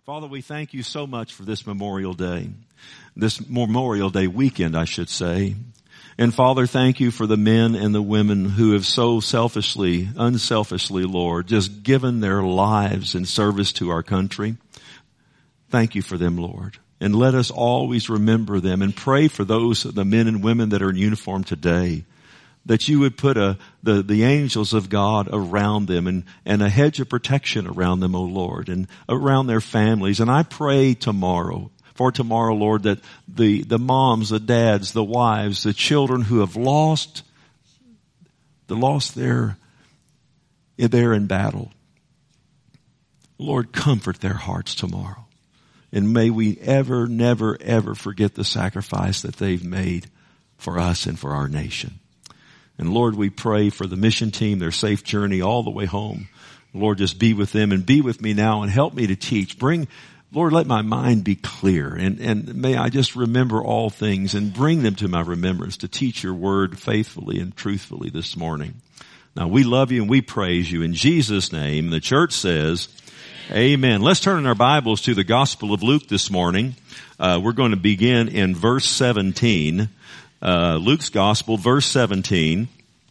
Father, we thank you so much for this Memorial Day weekend, I should say. And Father, thank you for the men and the women who have so unselfishly, Lord, just given their lives in service to our country. Thank you for them, Lord. And let us always remember them and pray for the men and women that are in uniform today, that you would put the angels of God around them and a hedge of protection around them, O Lord, and around their families. And I pray for tomorrow, Lord, that the moms, the dads, the wives, the children who have lost they're in battle. Lord, comfort their hearts tomorrow. And may we never, ever forget the sacrifice that they've made for us and for our nation. And Lord, we pray for the mission team, their safe journey all the way home. Lord, just be with them and be with me now and help me to teach. Lord, let my mind be clear and may I just remember all things and bring them to my remembrance to teach your word faithfully and truthfully this morning. Now, we love you and we praise you in Jesus' name. The church says, amen. Let's turn in our Bibles to the Gospel of Luke this morning. We're going to begin in verse 17. Luke's Gospel, verse 17.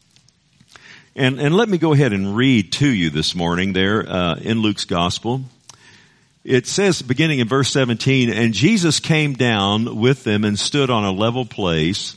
And let me go ahead and read to you this morning there in Luke's Gospel. It says, beginning in verse 17, and Jesus came down with them and stood on a level place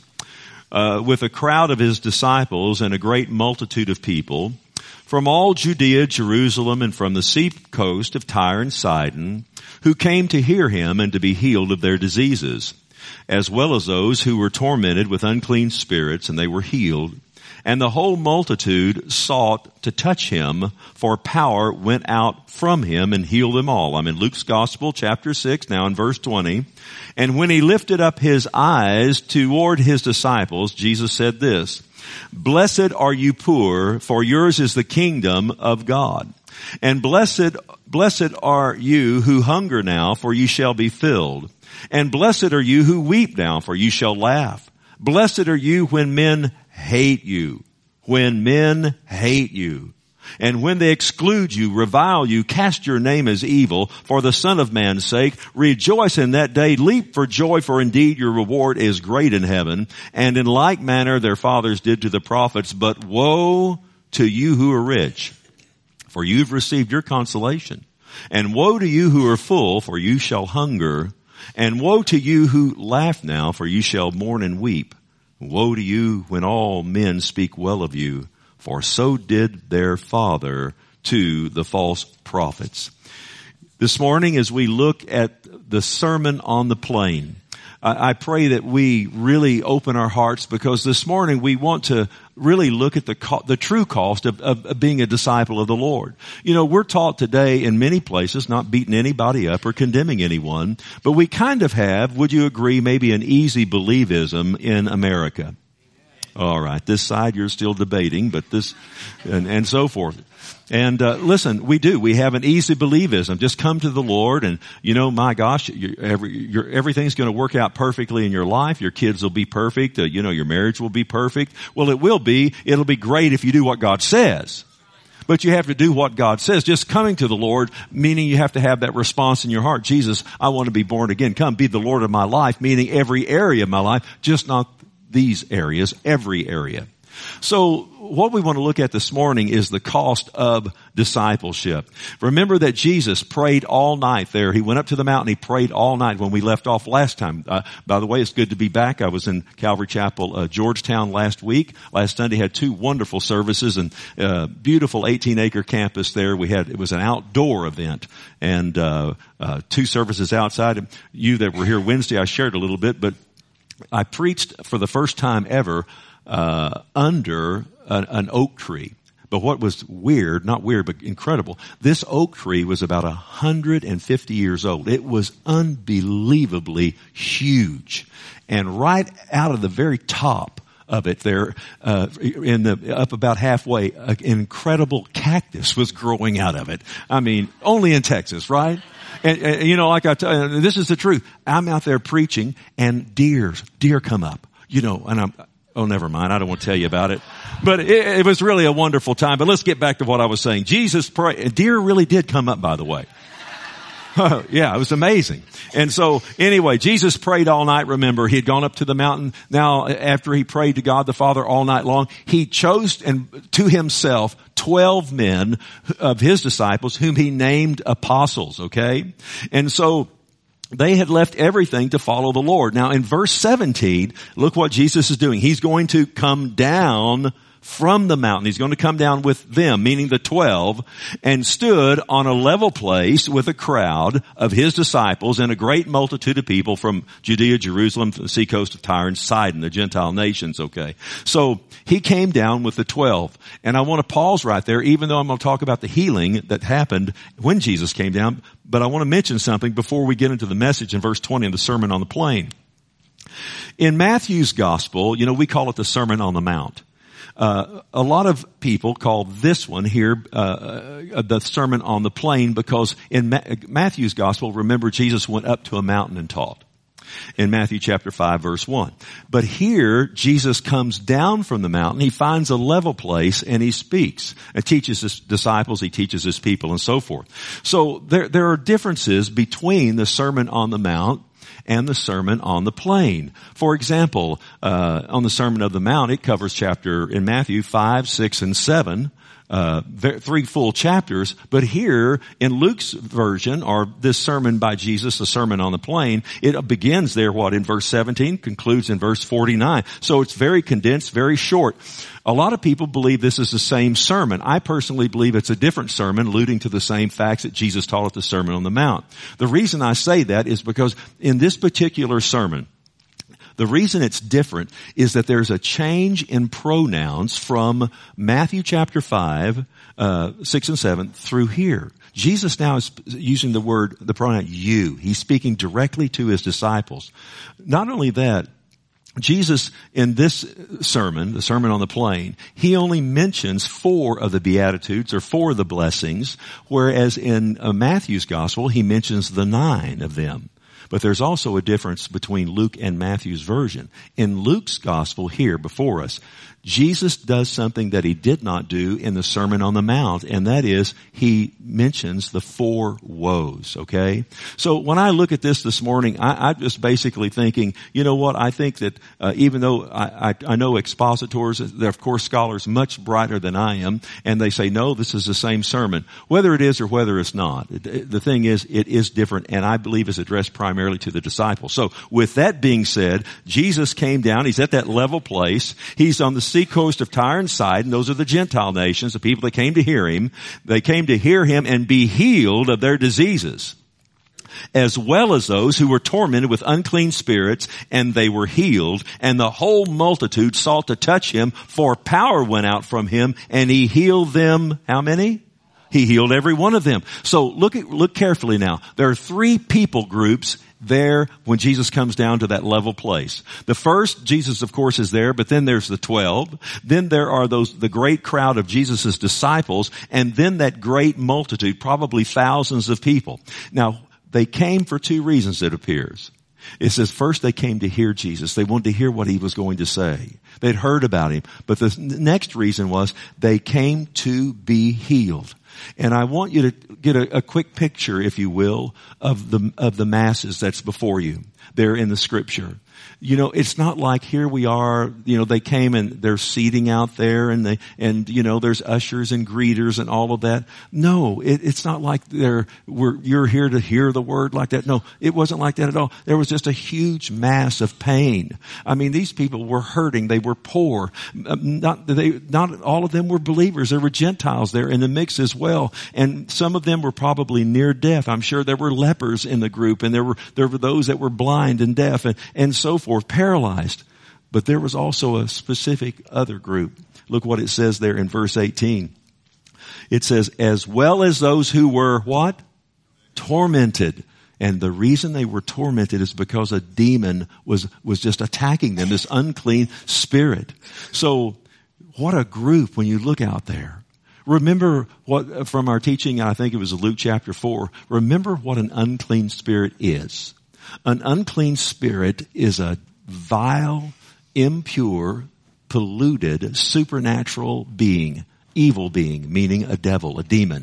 with a crowd of his disciples and a great multitude of people from all Judea, Jerusalem, and from the sea coast of Tyre and Sidon, who came to hear him and to be healed of their diseases, as well as those who were tormented with unclean spirits, and they were healed. And the whole multitude sought to touch him, for power went out from him and healed them all. I'm in Luke's Gospel, chapter 6, now in verse 20. And when he lifted up his eyes toward his disciples, Jesus said this, blessed are you poor, for yours is the kingdom of God. And blessed are you who hunger now, for you shall be filled. And blessed are you who weep now, for you shall laugh. Blessed are you when men hate you. When men hate you. And when they exclude you, revile you, cast your name as evil for the Son of Man's sake, rejoice in that day, leap for joy, for indeed your reward is great in heaven. And in like manner their fathers did to the prophets. But woe to you who are rich, for you've received your consolation. And woe to you who are full, for you shall hunger. And woe to you who laugh now, for you shall mourn and weep. Woe to you when all men speak well of you, for so did their father to the false prophets. This morning, as we look at the Sermon on the Plain, I pray that we really open our hearts, because this morning we want to really look at the true cost of being a disciple of the Lord. You know, we're taught today in many places, not beating anybody up or condemning anyone, but we kind of have, would you agree, maybe an easy believism in America. All right, this side you're still debating, but this, and so forth. And listen, we do. We have an easy believism. Just come to the Lord, and you know, my gosh, everything's going to work out perfectly in your life. Your kids will be perfect. You know, your marriage will be perfect. Well, it will be. It'll be great if you do what God says. But you have to do what God says. Just coming to the Lord, meaning you have to have that response in your heart. Jesus, I want to be born again. Come, be the Lord of my life, meaning every area of my life, just not these areas, every area. So what we want to look at this morning is the cost of discipleship. Remember that Jesus prayed all night there. He went up to the mountain. He prayed all night when we left off last time. By the way, it's good to be back. I was in Calvary Chapel, Georgetown last week. Last Sunday had two wonderful services and beautiful 18-acre campus there. It was an outdoor event and two services outside. You that were here Wednesday, I shared a little bit, but I preached for the first time ever under an oak tree. But what was weird, not weird, but incredible, this oak tree was about 150 years old. It was unbelievably huge. And right out of the very top of it there, up about halfway, an incredible cactus was growing out of it. I mean, only in Texas, right? And you know, like I tell you, this is the truth. I'm out there preaching and deer come up, you know, and oh, never mind. I don't want to tell you about it. But it was really a wonderful time. But let's get back to what I was saying. Jesus prayed. Deer really did come up, by the way. Yeah, it was amazing. And so anyway, Jesus prayed all night. Remember, he had gone up to the mountain. Now, after he prayed to God the Father all night long, he chose to himself 12 men of his disciples whom he named apostles, okay? And so they had left everything to follow the Lord. Now in verse 17, look what Jesus is doing. He's going to come down from the mountain. He's going to come down with them, meaning the 12, and stood on a level place with a crowd of his disciples and a great multitude of people from Judea, Jerusalem, the seacoast of Tyre and Sidon, the Gentile nations, okay? So he came down with the 12. And I want to pause right there, even though I'm going to talk about the healing that happened when Jesus came down, but I want to mention something before we get into the message in verse 20 of the Sermon on the Plain. In Matthew's gospel, we call it the Sermon on the Mount. A lot of people call this one here the Sermon on the Plain because in Matthew's gospel, remember, Jesus went up to a mountain and taught in Matthew chapter 5 verse 1. But here, Jesus comes down from the mountain. He finds a level place and he speaks and teaches his disciples. He teaches his people and so forth. So there are differences between the Sermon on the Mount and the Sermon on the Plain. For example, on the Sermon of the Mount, it covers chapter in Matthew 5, 6, and 7. 3 full chapters, but here in Luke's version, or this sermon by Jesus, the Sermon on the Plain, it begins there, in verse 17, concludes in verse 49. So it's very condensed, very short. A lot of people believe this is the same sermon. I personally believe it's a different sermon, alluding to the same facts that Jesus taught at the Sermon on the Mount. The reason I say that is because in this particular sermon, the reason it's different is that there's a change in pronouns from Matthew chapter 5, 6 and 7 through here. Jesus now is using the pronoun you. He's speaking directly to his disciples. Not only that, Jesus in this sermon, the Sermon on the Plain, he only mentions 4 of the Beatitudes or 4 of the blessings, whereas in Matthew's gospel, he mentions the 9 of them. But there's also a difference between Luke and Matthew's version. In Luke's gospel here before us, Jesus does something that he did not do in the Sermon on the Mount, and that is he mentions the 4 woes, okay? So when I look at this morning, I'm just basically thinking, you know what, I think that even though I know expositors, they're of course scholars much brighter than I am, and they say, no, this is the same sermon. Whether it is or whether it's not, the thing is, it is different, and I believe is addressed primarily to the disciples. So with that being said, Jesus came down, he's at that level place, he's on the seacoast of Tyre and Sidon. Those are the Gentile nations, the people that came to hear him. They came to hear him and be healed of their diseases, as well as those who were tormented with unclean spirits, and they were healed. And the whole multitude sought to touch him, for power went out from him, and he healed them. How many? He healed every one of them. So look carefully now. There are 3 people groups there when Jesus comes down to that level place. The first, Jesus of course is there, but then there's the 12. Then there are the great crowd of Jesus' disciples, and then that great multitude, probably thousands of people. Now, they came for 2 reasons, it appears. It says first they came to hear Jesus. They wanted to hear what he was going to say. They'd heard about him. But the next reason was they came to be healed. And I want you to get a quick picture, if you will, of the masses that's before you there in the scripture. It's not like here we are, they came and there's seating out there and there's ushers and greeters and all of that. No, it's not like you're here to hear the word like that. No, it wasn't like that at all. There was just a huge mass of pain. I mean, these people were hurting. They were poor. Not all of them were believers. There were Gentiles there in the mix as well. And some of them were probably near death. I'm sure there were lepers in the group, and there were those that were blind and deaf and so forth, paralyzed. But there was also a specific other group. Look what it says there in verse 18. It says, as well as those who were what? Tormented. And the reason they were tormented is because a demon was just attacking them, this unclean spirit. So what a group when you look out there. Remember what from our teaching, I think it was Luke chapter 4, remember what an unclean spirit is. An unclean spirit is a vile, impure, polluted, supernatural being, evil being, meaning a devil, a demon.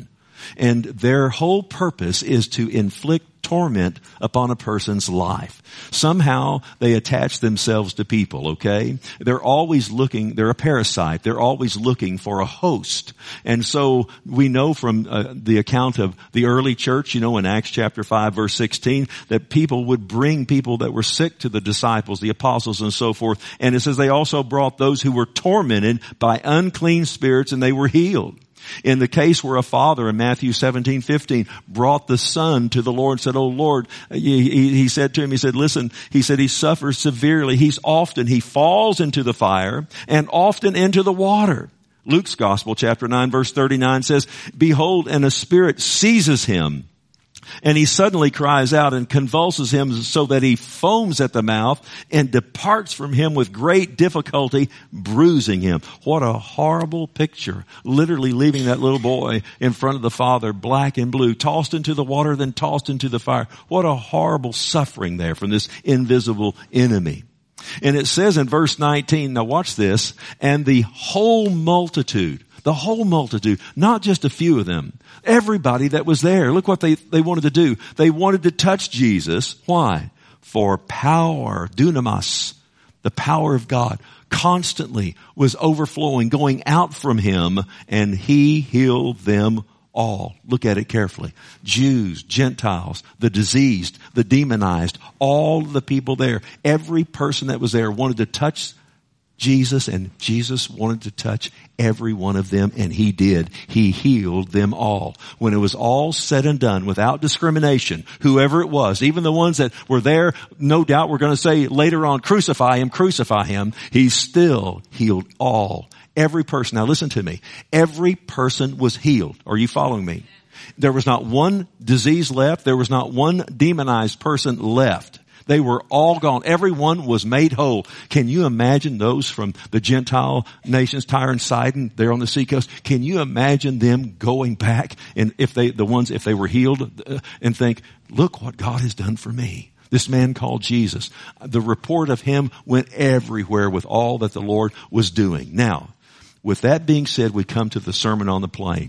And their whole purpose is to inflict torment upon a person's life. Somehow they attach themselves to people, okay? They're always looking, they're a parasite. They're always looking for a host. And so we know from the account of the early church, in Acts chapter 5 verse 16, that people would bring people that were sick to the disciples, the apostles and so forth. And it says they also brought those who were tormented by unclean spirits and they were healed. In the case where a father in Matthew 17:15 brought the son to the Lord and said, "Oh Lord," he said to him, he said, "Listen," he said, "he suffers severely. He falls into the fire and often into the water." Luke's Gospel, chapter 9, verse 39 says, "Behold, and a spirit seizes him. And he suddenly cries out and convulses him so that he foams at the mouth and departs from him with great difficulty, bruising him." What a horrible picture. Literally leaving that little boy in front of the father, black and blue, tossed into the water, then tossed into the fire. What a horrible suffering there from this invisible enemy. And it says in verse 19, now watch this, "And the whole multitude," not just a few of them, everybody that was there. Look what they wanted to do. They wanted to touch Jesus. Why? For power, dunamis, the power of God, constantly was overflowing, going out from him, and he healed them all. Look at it carefully. Jews, Gentiles, the diseased, the demonized, all the people there. Every person that was there wanted to touch Jesus, and Jesus wanted to touch every one of them, and he did. He healed them all. When it was all said and done, without discrimination, whoever it was, even the ones that were there, no doubt we're going to say later on, crucify him, he still healed all. Every person. Now listen to me. Every person was healed. Are you following me? There was not one disease left. There was not one demonized person left. They were all gone. Everyone was made whole. Can you imagine those from the Gentile nations, Tyre and Sidon, there on the seacoast? Can you imagine them going back and if they were healed and think, "Look what God has done for me." This man called Jesus. The report of him went everywhere with all that the Lord was doing. Now, with that being said, we come to the Sermon on the Plain.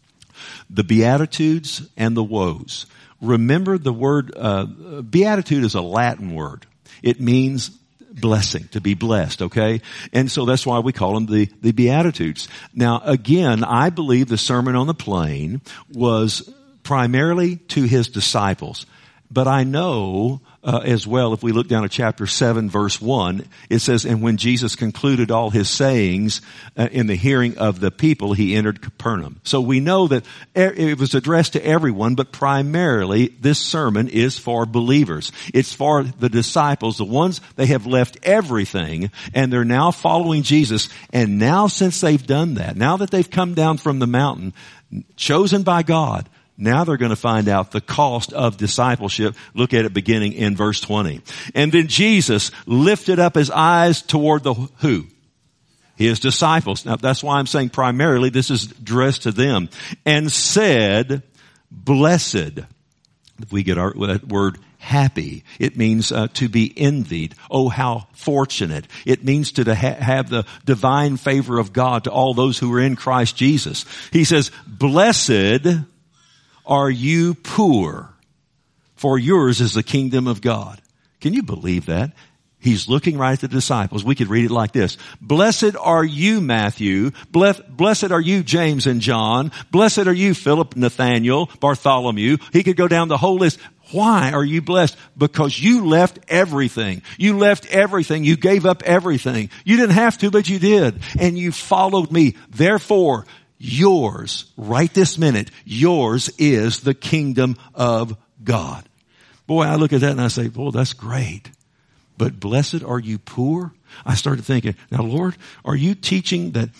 The Beatitudes and the Woes. Remember the word, beatitude is a Latin word. It means blessing, to be blessed, okay? And so that's why we call them the Beatitudes. Now again, I believe the Sermon on the Plain was primarily to his disciples. But I know as well, if we look down at chapter 7, verse 1, it says, "And when Jesus concluded all his sayings in the hearing of the people, he entered Capernaum." So we know that it was addressed to everyone, but primarily this sermon is for believers. It's for the disciples, the ones they have left everything, and they're now following Jesus. And now since they've done that, now that they've come down from the mountain, chosen by God, now they're going to find out the cost of discipleship. Look at it beginning in verse 20. "And then Jesus lifted up his eyes toward the who? His disciples." Now that's why I'm saying primarily this is addressed to them. "And said, Blessed." We get that word happy. It means to be envied. Oh, how fortunate. It means to have the divine favor of God to all those who are in Christ Jesus. He says, "Blessed are you poor, for yours is the kingdom of God." Can you believe that? He's looking right at the disciples. We could read it like this. "Blessed are you, Matthew. Blessed are you, James and John. Blessed are you, Philip, Nathaniel, Bartholomew." He could go down the whole list. Why are you blessed? Because you left everything. You left everything. You gave up everything. You didn't have to, but you did. And you followed me. Therefore, yours, right this minute, yours is the kingdom of God. Boy, I look at that and I say, boy, that's great. But blessed are you poor? I started thinking, now Lord, are you teaching that,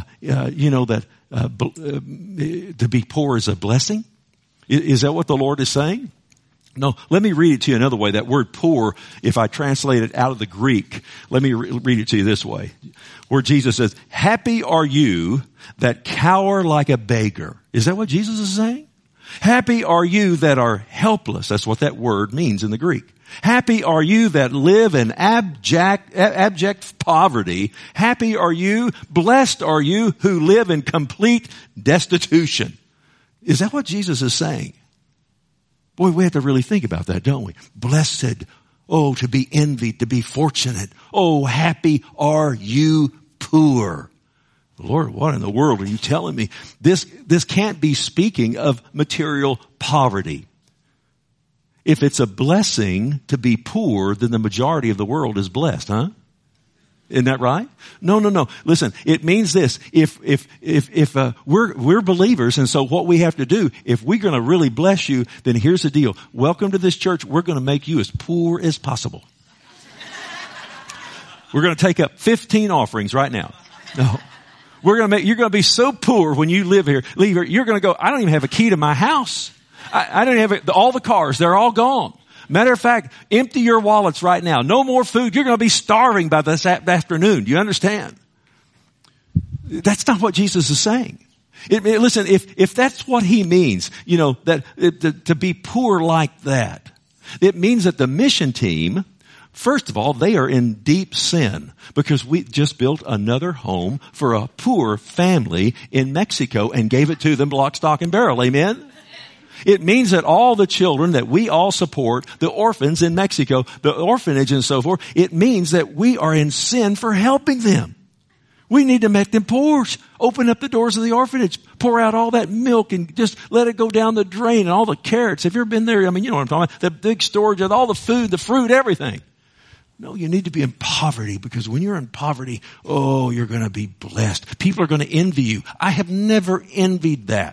to be poor is a blessing? Is that what the Lord is saying? No, let me read it to you another way. That word poor, if I translate it out of the Greek, let me read it to you this way. Where Jesus says, "Happy are you that cower like a beggar." Is that what Jesus is saying? "Happy are you that are helpless." That's what that word means in the Greek. "Happy are you that live in abject poverty. Happy are you, blessed are you who live in complete destitution." Is that what Jesus is saying? Boy, we have to really think about that, don't we? Blessed, oh, to be envied, to be fortunate. Oh, happy are you poor. Lord, what in the world are you telling me? This can't be speaking of material poverty. If it's a blessing to be poor, then the majority of the world is blessed, huh? Isn't that right? No. Listen, it means this. If we're believers, and so what we have to do, if we're going to really bless you, then here's the deal. Welcome to this church. We're going to make you as poor as possible. We're going to take up 15 offerings right now. No. You're going to be so poor when you leave here, you're going to go, I don't even have a key to my house. I don't have all the cars. They're all gone. Matter of fact, empty your wallets right now. No more food. You're going to be starving by this afternoon. Do you understand? That's not what Jesus is saying. Listen, if that's what he means, to be poor like that, it means that the mission team, first of all, they are in deep sin because we just built another home for a poor family in Mexico and gave it to them lock, stock, and barrel. Amen? It means that all the children that we all support, the orphans in Mexico, the orphanage and so forth, it means that we are in sin for helping them. We need to make them poor. Open up the doors of the orphanage. Pour out all that milk and just let it go down the drain and all the carrots. Have you ever been there? I mean, you know what I'm talking about. The big storage of all the food, the fruit, everything. No, you need to be in poverty because when you're in poverty, oh, you're going to be blessed. People are going to envy you. I have never envied that.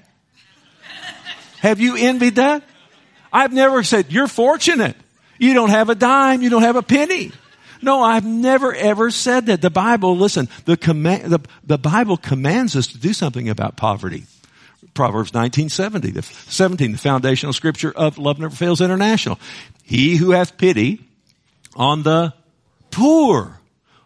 Have you envied that? I've never said, you're fortunate. You don't have a dime. You don't have a penny. No, I've never ever said that. The Bible, listen, the Bible commands us to do something about poverty. Proverbs 19:17, the foundational scripture of Love Never Fails International. He who hath pity on the poor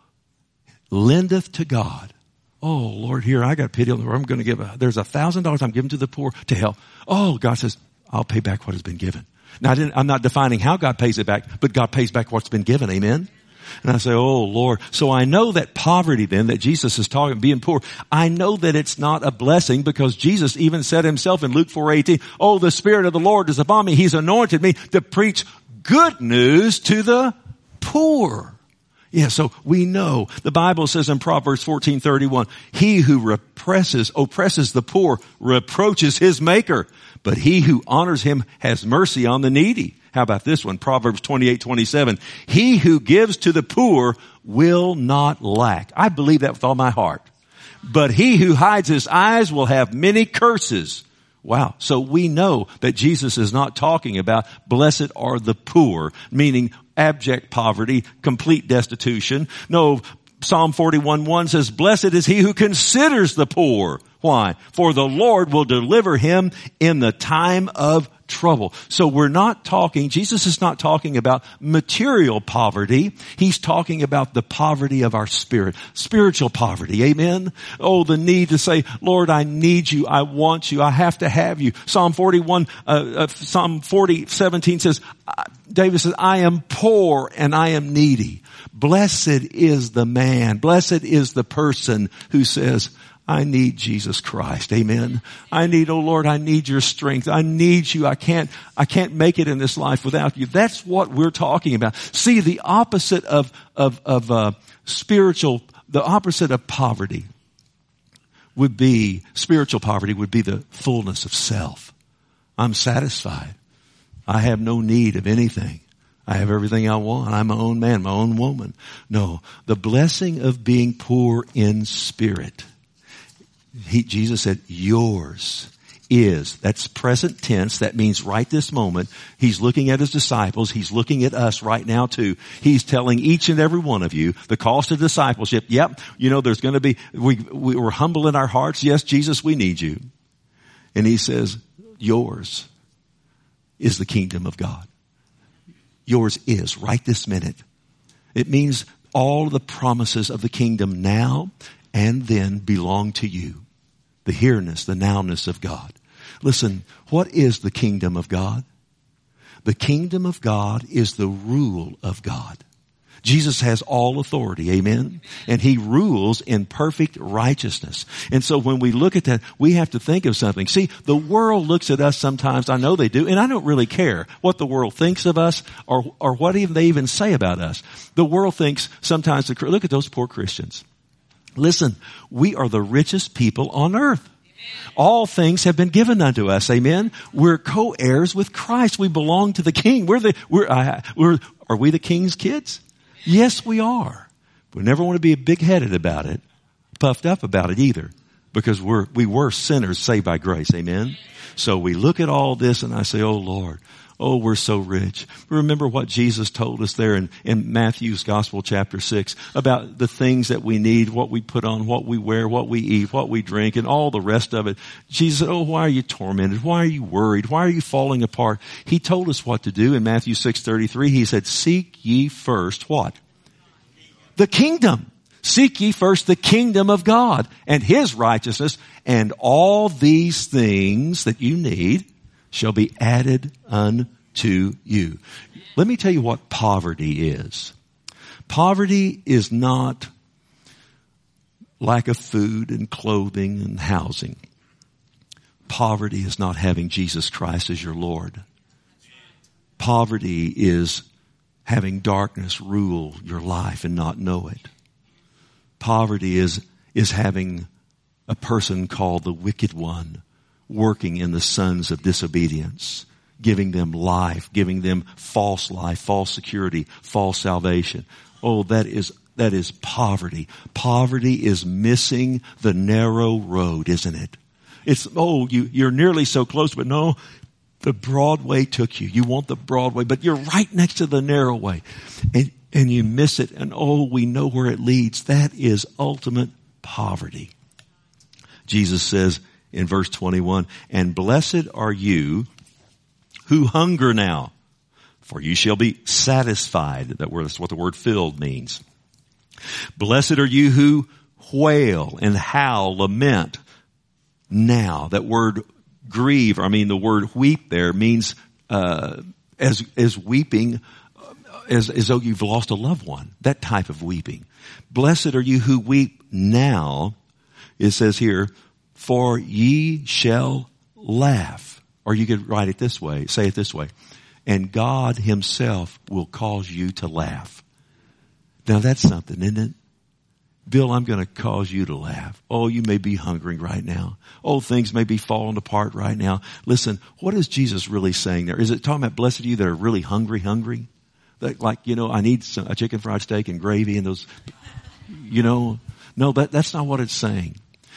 lendeth to God. Oh, Lord, here, I got pity on the poor. I'm going to give there's $1,000 I'm giving to the poor to help. Oh, God says, I'll pay back what has been given. Now, I'm not defining how God pays it back, but God pays back what's been given. Amen? And I say, oh, Lord. So I know that poverty then, that Jesus is talking, being poor, I know that it's not a blessing because Jesus even said himself in Luke 4:18, oh, the Spirit of the Lord is upon me. He's anointed me to preach good news to the poor. Yeah, so we know the Bible says in Proverbs 14:31, he who oppresses the poor reproaches his maker, but he who honors him has mercy on the needy. How about this one? Proverbs 28:27, he who gives to the poor will not lack. I believe that with all my heart. But he who hides his eyes will have many curses. Wow. So we know that Jesus is not talking about blessed are the poor, meaning abject poverty, complete destitution. No, Psalm 41:1 says, blessed is he who considers the poor. Why? For the Lord will deliver him in the time of trouble. So Jesus is not talking about material poverty. He's talking about the poverty of our spirit, spiritual poverty. Amen. Oh, the need to say, Lord, I need you. I want you. I have to have you. Psalm 40:17 says, David says, I am poor and I am needy. Blessed is the man. Blessed is the person who says, I need Jesus Christ. Amen. I need, oh Lord, I need your strength. I need you. I can't make it in this life without you. That's what we're talking about. See, the opposite of the opposite of poverty spiritual poverty would be the fullness of self. I'm satisfied. I have no need of anything. I have everything I want. I'm my own man, my own woman. No, the blessing of being poor in spirit. Jesus said, yours is. That's present tense. That means right this moment. He's looking at his disciples. He's looking at us right now too. He's telling each and every one of you the cost of discipleship. Yep. There's going to be, we're humble in our hearts. Yes, Jesus, we need you. And he says, yours is the kingdom of God. Yours is right this minute. It means all the promises of the kingdom now and then belong to you. The here-ness, the now-ness of God. Listen, what is the kingdom of God? The kingdom of God is the rule of God. Jesus has all authority, amen? And he rules in perfect righteousness. And so when we look at that, we have to think of something. See, the world looks at us sometimes, I know they do, and I don't really care what the world thinks of us or what even they even say about us. The world thinks sometimes, look at those poor Christians. Listen, we are the richest people on earth. All things have been given unto us, amen? We're co-heirs with Christ. We belong to the King. Are we the King's kids? Yes, we are. We never want to be big-headed about it, puffed up about it either, because we were sinners saved by grace. Amen? So we look at all this and I say, oh Lord, oh, we're so rich. Remember what Jesus told us there in Matthew's Gospel chapter 6 about the things that we need, what we put on, what we wear, what we eat, what we drink, and all the rest of it. Jesus said, oh, why are you tormented? Why are you worried? Why are you falling apart? He told us what to do in Matthew 6:33. He said, seek ye first what? The kingdom. Seek ye first the kingdom of God and his righteousness, and all these things that you need shall be added unto you. Let me tell you what poverty is. Poverty is not lack of food and clothing and housing. Poverty is not having Jesus Christ as your Lord. Poverty is having darkness rule your life and not know it. Poverty is having a person called the wicked one working in the sons of disobedience, giving them life, giving them false life, false security, false salvation. Oh, that is poverty. Poverty is missing the narrow road, isn't it? It's, you're nearly so close, but no, the broad way took you. You want the broad way, but you're right next to the narrow way. And you miss it, and we know where it leads. That is ultimate poverty. Jesus says in verse 21, and blessed are you who hunger now, for you shall be satisfied. That's what the word filled means. Blessed are you who wail and howl, lament now. That word grieve, the word weep there means as weeping, as though you've lost a loved one. That type of weeping. Blessed are you who weep now. It says here, for ye shall laugh. Or you could write it this way, say it this way. And God himself will cause you to laugh. Now that's something, isn't it? Bill, I'm going to cause you to laugh. Oh, you may be hungering right now. Oh, things may be falling apart right now. Listen, what is Jesus really saying there? Is it talking about blessed are you that are really hungry? Like, I need a chicken fried steak and gravy and those, no, that's not what it's saying.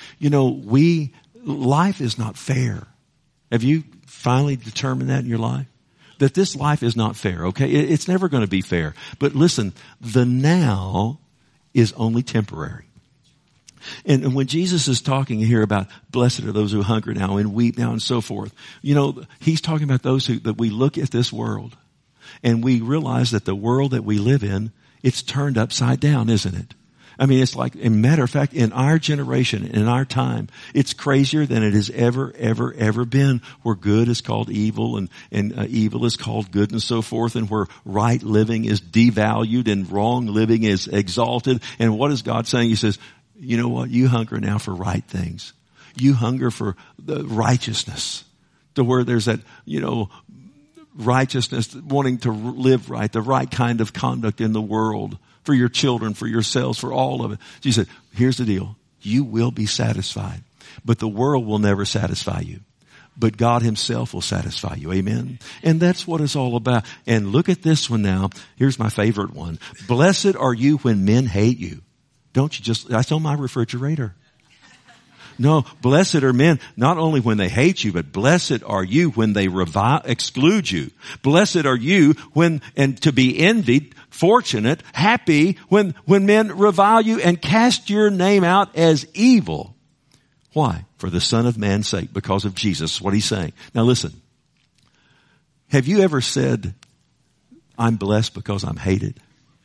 Life is not fair. Have you finally determined that in your life? That this life is not fair, okay? It's never going to be fair. But listen, the now is only temporary. And when Jesus is talking here about blessed are those who hunger now and weep now and so forth, he's talking about those that we look at this world and we realize that the world that we live in, it's turned upside down, isn't it? It's like, as a matter of fact, in our generation, in our time, it's crazier than it has ever been, where good is called evil and evil is called good and so forth, and where right living is devalued and wrong living is exalted. And what is God saying? He says, you know what? You hunger now for right things. You hunger for the righteousness, to where there's that, righteousness, wanting to live right, the right kind of conduct in the world. For your children, for yourselves, for all of it. Jesus said, here's the deal. You will be satisfied, but the world will never satisfy you. But God himself will satisfy you. Amen. And that's what it's all about. And look at this one now. Here's my favorite one. Blessed are you when men hate you. That's on my refrigerator. No, blessed are men, not only when they hate you, but blessed are you when they exclude you. Blessed are you and to be envied, fortunate, happy when men revile you and cast your name out as evil. Why? For the Son of Man's sake, because of Jesus, what he's saying. Now listen, have you ever said, I'm blessed because I'm hated?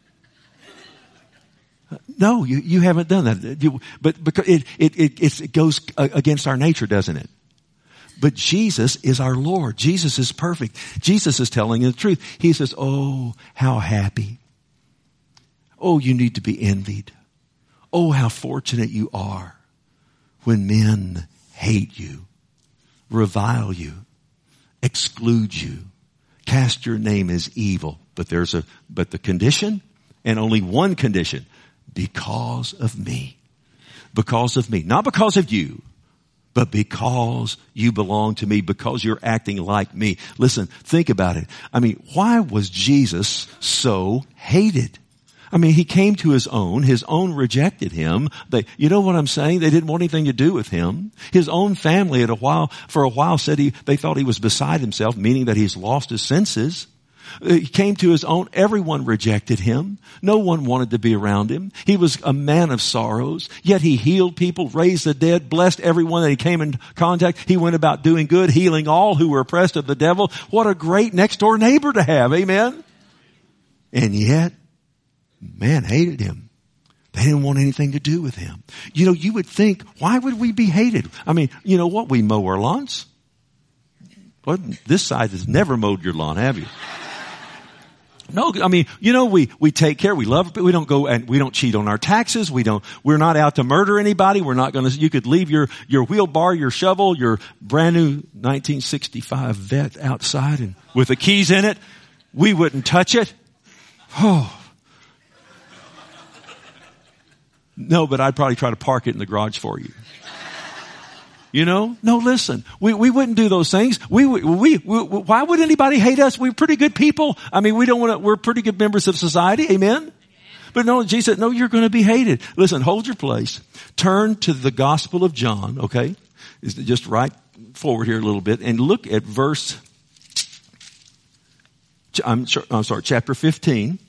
No, you haven't done that. But because it goes against our nature, doesn't it? But Jesus is our Lord. Jesus is perfect. Jesus is telling the truth. He says, oh, how happy Oh, you need to be envied. Oh, how fortunate you are when men hate you, revile you, exclude you, cast your name as evil. But the condition, and only one condition, because of me. Because of me. Not because of you, but because you belong to me, because you're acting like me. Listen, think about it. I mean, why was Jesus so hated? I mean, he came to his own rejected him. You know what I'm saying? They didn't want anything to do with him. His own family for a while said they thought he was beside himself, meaning that he's lost his senses. He came to his own. Everyone rejected him. No one wanted to be around him. He was a man of sorrows, yet he healed people, raised the dead, blessed everyone that he came in contact. He went about doing good, healing all who were oppressed of the devil. What a great next door neighbor to have. Amen. And yet, man hated him. They didn't want anything to do with him. You know, you would think, why would we be hated? I mean, you know what? We mow our lawns. Well, this side has never mowed your lawn, have you? No, I mean, you know, we take care, we love, but we don't go and we don't cheat on our taxes. We're not out to murder anybody. You could leave your wheelbarrow, your shovel, your brand new 1965 Vet outside and with the keys in it. We wouldn't touch it. Oh. No, but I'd probably try to park it in the garage for you. You know? No, listen. We wouldn't do those things. Why would anybody hate us? We're pretty good people. I mean, we're pretty good members of society. Amen? But no, Jesus said, no, you're going to be hated. Listen, hold your place. Turn to the Gospel of John, okay? Just right forward here a little bit and look at chapter 15.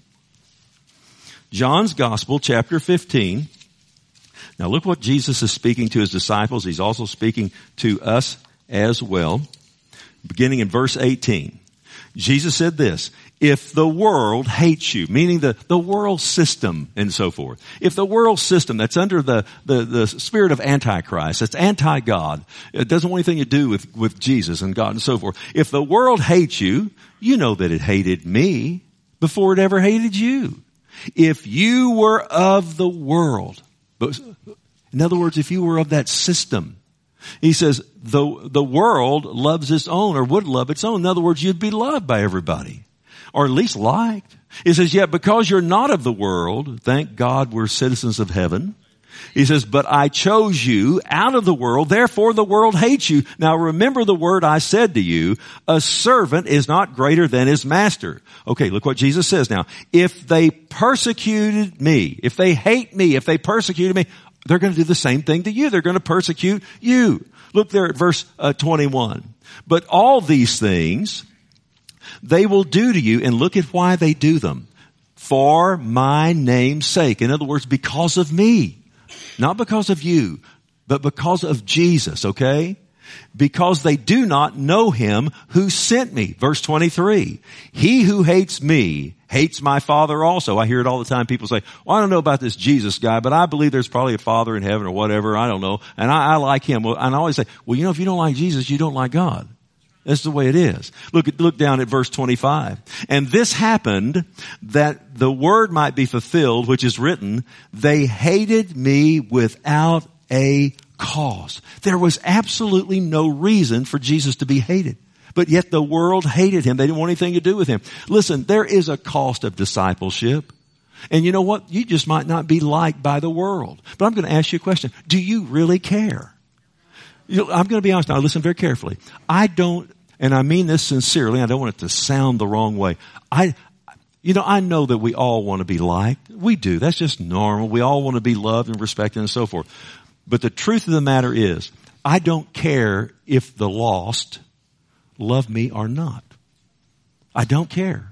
John's Gospel, chapter 15. Now look what Jesus is speaking to his disciples. He's also speaking to us as well. Beginning in verse 18. Jesus said this, if the world hates you, meaning the world system and so forth. If the world system that's under the spirit of Antichrist, that's anti-God, it doesn't want anything to do with Jesus and God and so forth. If the world hates you, you know that it hated me before it ever hated you. If you were of the world, in other words, if you were of that system, he says, the world loves its own or would love its own. In other words, you'd be loved by everybody or at least liked. He says, yet because you're not of the world, thank God we're citizens of heaven. He says, but I chose you out of the world, therefore the world hates you. Now remember the word I said to you, a servant is not greater than his master. Okay, look what Jesus says now. If they persecuted me, if they hate me, if they persecuted me, they're going to do the same thing to you. They're going to persecute you. Look there at verse 21. But all these things they will do to you, and look at why they do them. For my name's sake. In other words, because of me. Not because of you, but because of Jesus, okay? Because they do not know him who sent me. Verse 23. He who hates me hates my Father also. I hear it all the time. People say, well, I don't know about this Jesus guy, but I believe there's probably a Father in heaven or whatever. I don't know. And I like him. And I always say, well, you know, if you don't like Jesus, you don't like God. That's the way it is. Look down at verse 25. And this happened that the word might be fulfilled, which is written, they hated me without a cause. There was absolutely no reason for Jesus to be hated. But yet the world hated him. They didn't want anything to do with him. Listen, there is a cost of discipleship. And you know what? You just might not be liked by the world. But I'm going to ask you a question. Do you really care? You know, I'm going to be honest now. Listen very carefully. I don't, and I mean this sincerely. I don't want it to sound the wrong way. I know that we all want to be liked. We do. That's just normal. We all want to be loved and respected and so forth. But the truth of the matter is, I don't care if the lost love me or not. I don't care.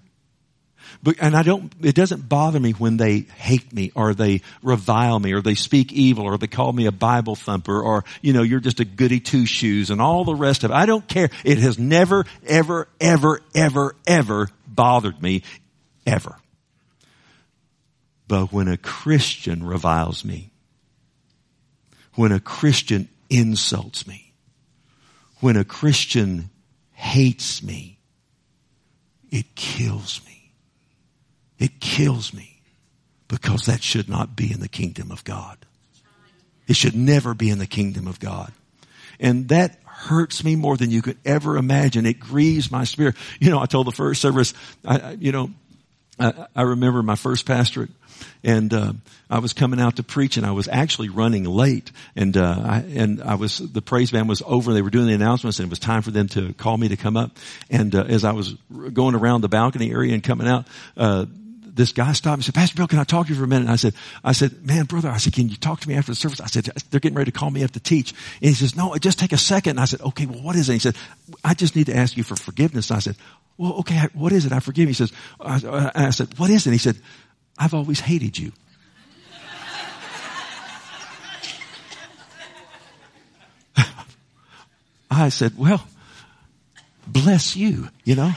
It doesn't bother me when they hate me or they revile me or they speak evil or they call me a Bible thumper or, you're just a goody two shoes and all the rest of it. I don't care. It has never, ever, ever, ever, ever bothered me, ever. But when a Christian reviles me, when a Christian insults me, when a Christian hates me, it kills me. It kills me Because that should not be in the kingdom of God. It should never be in the kingdom of God. And that hurts me more than you could ever imagine. It grieves my spirit. I told the first service, I remember my first pastorate, and I was coming out to preach, and I was actually running late, and the praise band was over, they were doing the announcements, and it was time for them to call me to come up. And as I was going around the balcony area and coming out, this guy stopped and said, "Pastor Bill, can I talk to you for a minute?" And I said, "Man, brother," I said, "can you talk to me after the service?" I said, "They're getting ready to call me up to teach." And he says, "No, just take a second." And I said, "Okay, well, what is it?" And he said, "I just need to ask you for forgiveness." And I said, "Well, okay, what is it? I forgive you." He says, I said, "What is it?" And he said, "I've always hated you." I said, "Well, bless you,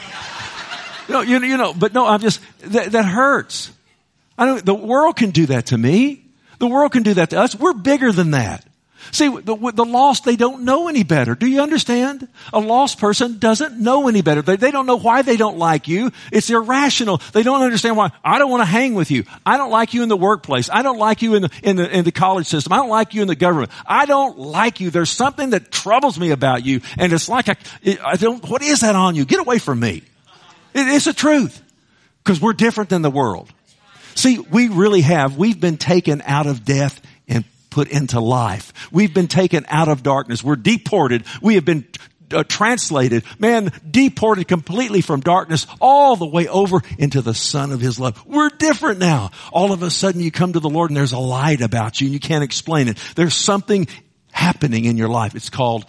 No, but no, that hurts. The world can do that to me. The world can do that to us. We're bigger than that. See, the lost, they don't know any better. Do you understand? A lost person doesn't know any better. They don't know why they don't like you. It's irrational. They don't understand why. I don't want to hang with you. I don't like you in the workplace. I don't like you in the college system. I don't like you in the government. I don't like you. There's something that troubles me about you. And it's like, what is that on you? Get away from me. It's the truth. Because we're different than the world. See, we've been taken out of death and put into life. We've been taken out of darkness. We're deported. We have been translated, deported completely from darkness all the way over into the Son of His love. We're different now. All of a sudden you come to the Lord and there's a light about you and you can't explain it. There's something happening in your life. He's called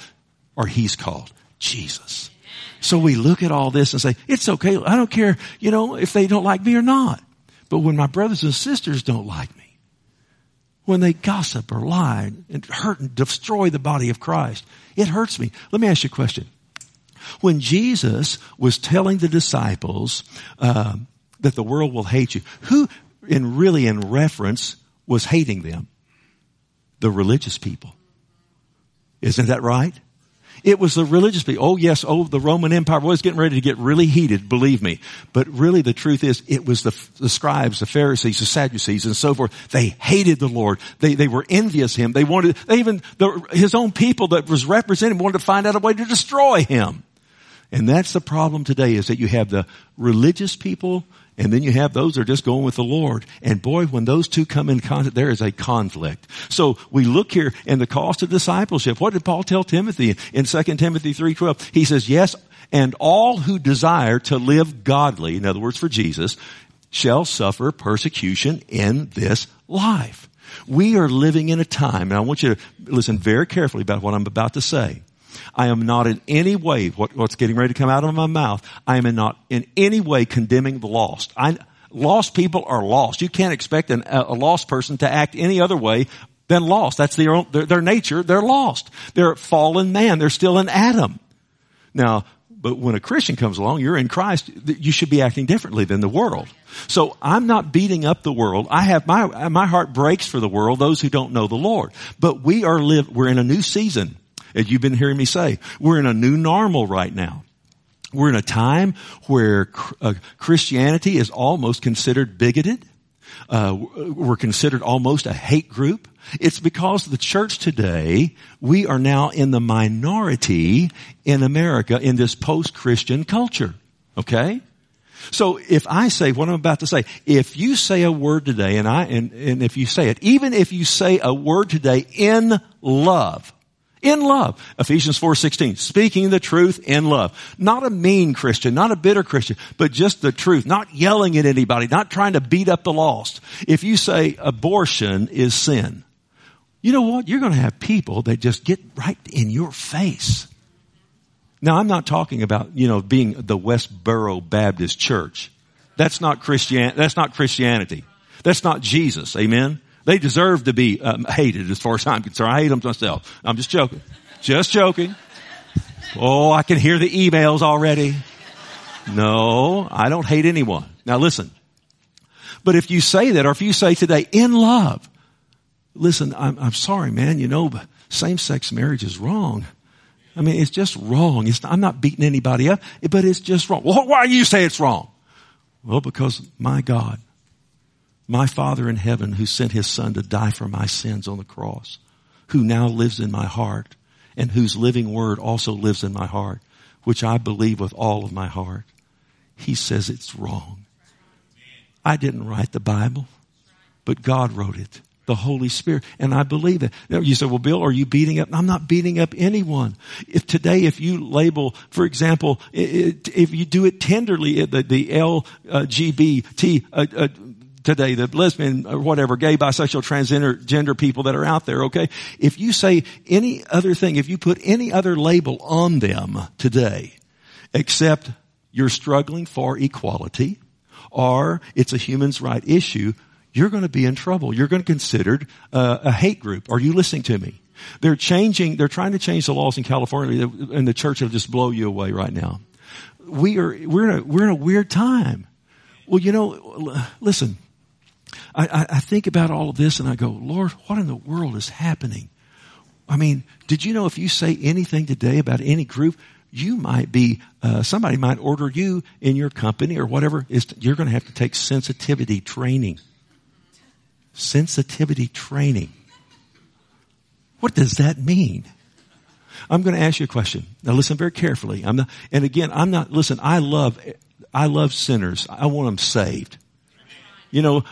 Jesus. So we look at all this and say, it's okay. I don't care, if they don't like me or not. But when my brothers and sisters don't like me, when they gossip or lie and hurt and destroy the body of Christ, it hurts me. Let me ask you a question. When Jesus was telling the disciples that the world will hate you, who in reference was hating them? The religious people. Isn't that right? It was the religious people. Oh yes, the Roman Empire was getting ready to get really heated, believe me. But really the truth is, it was the scribes, the Pharisees, the Sadducees, and so forth. They hated the Lord. They were envious Him. His own people that was representing wanted to find out a way to destroy Him. And that's the problem today, is that you have the religious people, and then you have those that are just going with the Lord. And boy, when those two come in contact, there is a conflict. So we look here in the cost of discipleship. What did Paul tell Timothy in 2 Timothy 3:12? He says, yes, and all who desire to live godly, in other words for Jesus, shall suffer persecution in this life. We are living in a time, and I want you to listen very carefully about what I'm about to say. I am not in any way, what's getting ready to come out of my mouth, I am not in any way condemning the lost. Lost people are lost. You can't expect a lost person to act any other way than lost. That's their nature. They're lost. They're fallen man. They're still in Adam. Now, but when a Christian comes along, you're in Christ, you should be acting differently than the world. So I'm not beating up the world. I have my heart breaks for the world, those who don't know the Lord. But we're in a new season. As you've been hearing me say, we're in a new normal right now. We're in a time where Christianity is almost considered bigoted. We're considered almost a hate group. It's because the church today, we are now in the minority in America in this post-Christian culture. Okay? So if I say what I'm about to say, if you say a word today, and if you say it, even if you say a word today in love, Ephesians 4:16, speaking the truth in love. Not a mean Christian, not a bitter Christian, but just the truth, not yelling at anybody, not trying to beat up the lost. If you say abortion is sin, you know what? You're going to have people that just get right in your face. Now, I'm not talking about, being the Westboro Baptist Church. That's not Christianity. That's not Jesus. Amen. They deserve to be hated as far as I'm concerned. I hate them myself. I'm just joking. Just joking. Oh, I can hear the emails already. No, I don't hate anyone. Now listen. But if you say that, or if you say today, in love, listen, I'm sorry, man, but same-sex marriage is wrong. I mean, it's just wrong. I'm not beating anybody up, but it's just wrong. Well, why do you say it's wrong? Well, because my God My Father in heaven, who sent his Son to die for my sins on the cross, who now lives in my heart, and whose living word also lives in my heart, which I believe with all of my heart. He says it's wrong. I didn't write the Bible, but God wrote it. The Holy Spirit. And I believe it. Now you say, well, Bill, are you beating up? I'm not beating up anyone. If you label, for example, if you do it tenderly, the LGBT, today, the lesbian or whatever, gay, bisexual, transgender people that are out there, okay? If you say any other thing, if you put any other label on them today, except you're struggling for equality, or it's a human's right issue, you're going to be in trouble. You're going to be considered a hate group. Are you listening to me? They're trying to change the laws in California, and the church will just blow you away right now. We're in a weird time. Well, listen, I think about all of this and I go, Lord, what in the world is happening? I mean, did you know if you say anything today about any group, you might be, somebody might order you in your company or whatever, you're going to have to take sensitivity training. Sensitivity training. What does that mean? I'm going to ask you a question. Now listen very carefully. Listen, I love sinners. I want them saved. You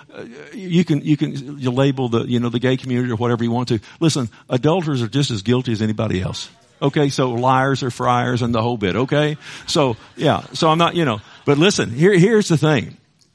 label the gay community or whatever you want to. Listen, adulterers are just as guilty as anybody else. Okay, so liars are friars and the whole bit, okay? So I'm not, but listen, here's the thing.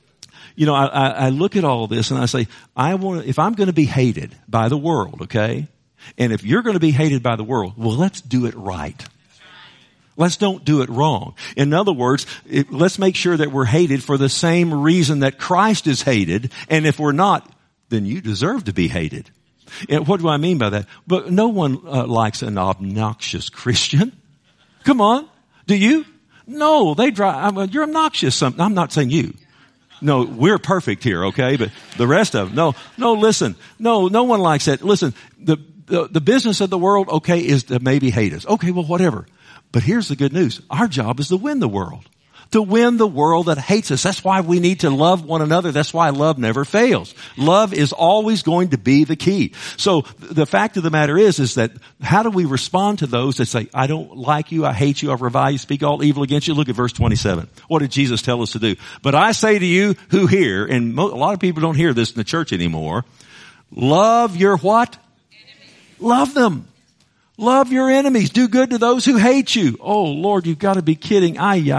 I look at all this and I say, if I'm going to be hated by the world, okay? And if you're going to be hated by the world, well, let's do it right. Let's don't do it wrong. In other words, let's make sure that we're hated for the same reason that Christ is hated. And if we're not, then you deserve to be hated. And what do I mean by that? But no one likes an obnoxious Christian. Come on. Do you? No, you're obnoxious. I'm not saying you. No, we're perfect here, okay? But the rest of them, no, listen. No one likes that. Listen, the business of the world, okay, is to maybe hate us. Okay, well, whatever. But here's the good news. Our job is to win the world. To win the world that hates us. That's why we need to love one another. That's why love never fails. Love is always going to be the key. So the fact of the matter is that how do we respond to those that say, I don't like you, I hate you, I revile you, speak all evil against you? Look at verse 27. What did Jesus tell us to do? But I say to you who hear, and a lot of people don't hear this in the church anymore, love your what? Enemies. Love them. Love your enemies. Do good to those who hate you. Oh, Lord, you've got to be kidding.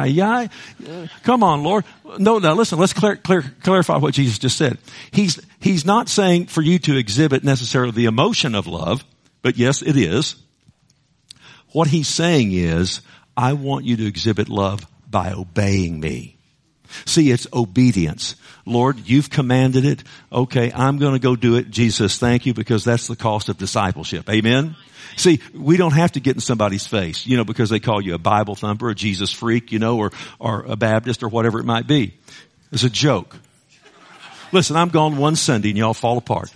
Come on, Lord. No, listen, let's clarify what Jesus just said. He's not saying for you to exhibit necessarily the emotion of love, but yes, it is. What he's saying is, I want you to exhibit love by obeying me. See, it's obedience. Lord, you've commanded it. Okay, I'm going to go do it. Jesus, thank you, because that's the cost of discipleship. Amen? See, we don't have to get in somebody's face, because they call you a Bible thumper, a Jesus freak, or a Baptist or whatever it might be. It's a joke. Listen, I'm gone one Sunday and y'all fall apart.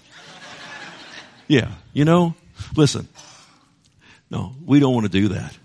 Yeah, listen. No, we don't want to do that.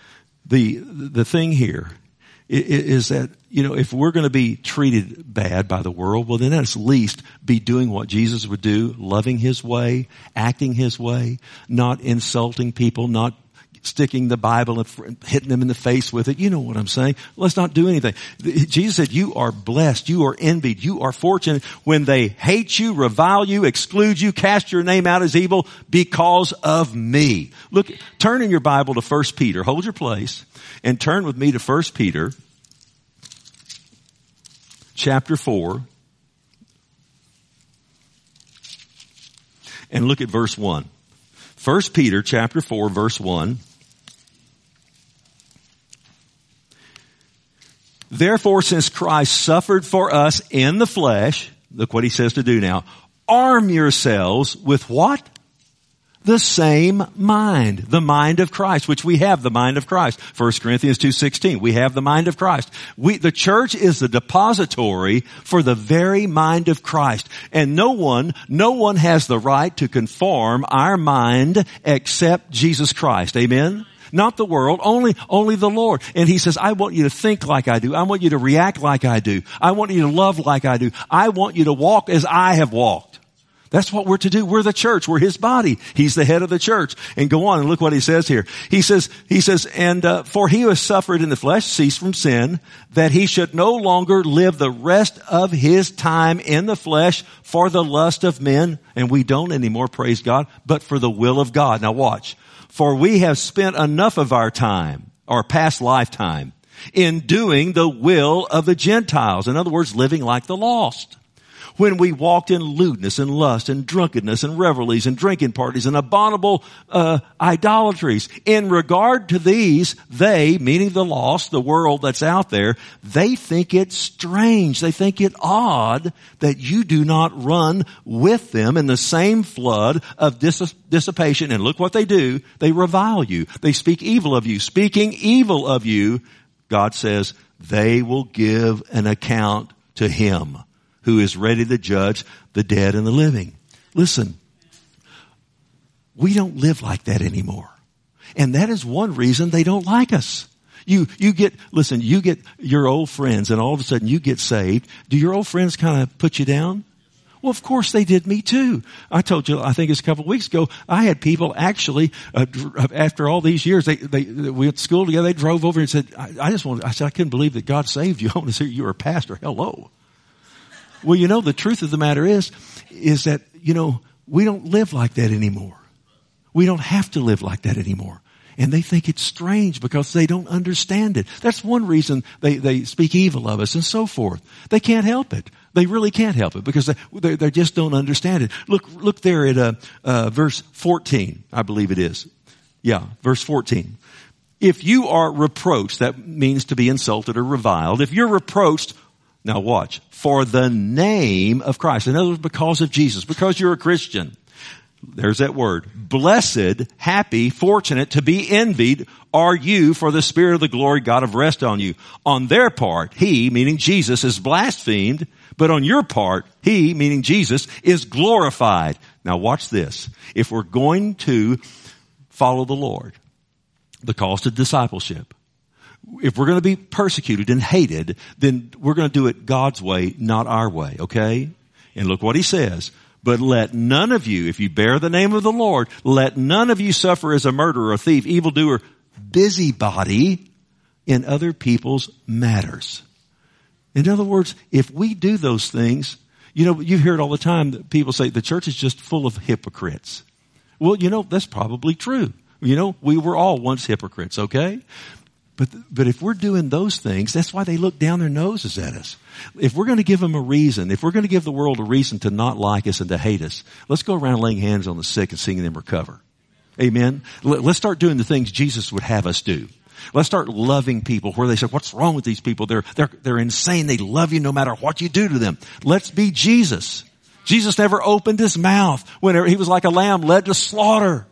The thing here is that, if we're going to be treated bad by the world, well, then at least be doing what Jesus would do, loving his way, acting his way, not insulting people, not sticking the Bible and hitting them in the face with it. You know what I'm saying? Let's not do anything. Jesus said, you are blessed, you are envied, you are fortunate when they hate you, revile you, exclude you, cast your name out as evil because of me. Look, turn in your Bible to 1 Peter. Hold your place and turn with me to 1 Peter chapter 4 and look at verse 1. 1 Peter chapter 4 verse 1. Therefore, since Christ suffered for us in the flesh, look what he says to do now, arm yourselves with what? The same mind, the mind of Christ, which we have the mind of Christ. 1 Corinthians 2:16, we have the mind of Christ. The church is the depository for the very mind of Christ. And no one has the right to conform our mind except Jesus Christ. Amen? Not the world, only the Lord. And he says, I want you to think like I do. I want you to react like I do. I want you to love like I do. I want you to walk as I have walked. That's what we're to do. We're the church. We're his body. He's the head of the church. And go on and look what he says here. He says, and for he who has suffered in the flesh ceased from sin, that he should no longer live the rest of his time in the flesh for the lust of men. And we don't anymore, praise God, but for the will of God. Now watch. For we have spent enough of our time, our past lifetime, in doing the will of the Gentiles. In other words, living like the lost. When we walked in lewdness and lust and drunkenness and revelries and drinking parties and abominable idolatries. In regard to these, they, meaning the lost, the world that's out there, they think it strange. They think it odd that you do not run with them in the same flood of dissipation. And look what they do. They revile you. They speak evil of you. Speaking evil of you, God says, they will give an account to him who is ready to judge the dead and the living. Listen, we don't live like that anymore. And that is one reason they don't like us. You get your old friends and all of a sudden you get saved. Do your old friends kind of put you down? Well, of course they did me too. I told you, I think it's a couple of weeks ago, I had people actually, after all these years, we went to school together, they drove over and said, I said, I couldn't believe that God saved you. I want to say you were a pastor. Hello. Well, the truth of the matter is that, we don't live like that anymore. We don't have to live like that anymore. And they think it's strange because they don't understand it. That's one reason they speak evil of us and so forth. They can't help it. They really can't help it because they just don't understand it. Look there at verse 14, I believe it is. Yeah, verse 14. If you are reproached, that means to be insulted or reviled. If you're reproached, now watch, for the name of Christ. In other words, because of Jesus, because you're a Christian. There's that word. Blessed, happy, fortunate, to be envied are you, for the Spirit of the glory God of rest on you. On their part, he, meaning Jesus, is blasphemed, but on your part, he, meaning Jesus, is glorified. Now watch this. If we're going to follow the Lord, the cost of discipleship, if we're going to be persecuted and hated, then we're going to do it God's way, not our way, okay? And look what he says. But let none of you, if you bear the name of the Lord, let none of you suffer as a murderer, a thief, evildoer, busybody in other people's matters. In other words, if we do those things, you hear it all the time that people say the church is just full of hypocrites. Well, that's probably true. We were all once hypocrites, okay? But if we're doing those things, that's why they look down their noses at us. If we're going to give them a reason, if we're going to give the world a reason to not like us and to hate us, let's go around laying hands on the sick and seeing them recover. Amen? Let's start doing the things Jesus would have us do. Let's start loving people where they say, what's wrong with these people? They're insane. They love you no matter what you do to them. Let's be Jesus. Jesus never opened his mouth whenever he was like a lamb led to slaughter.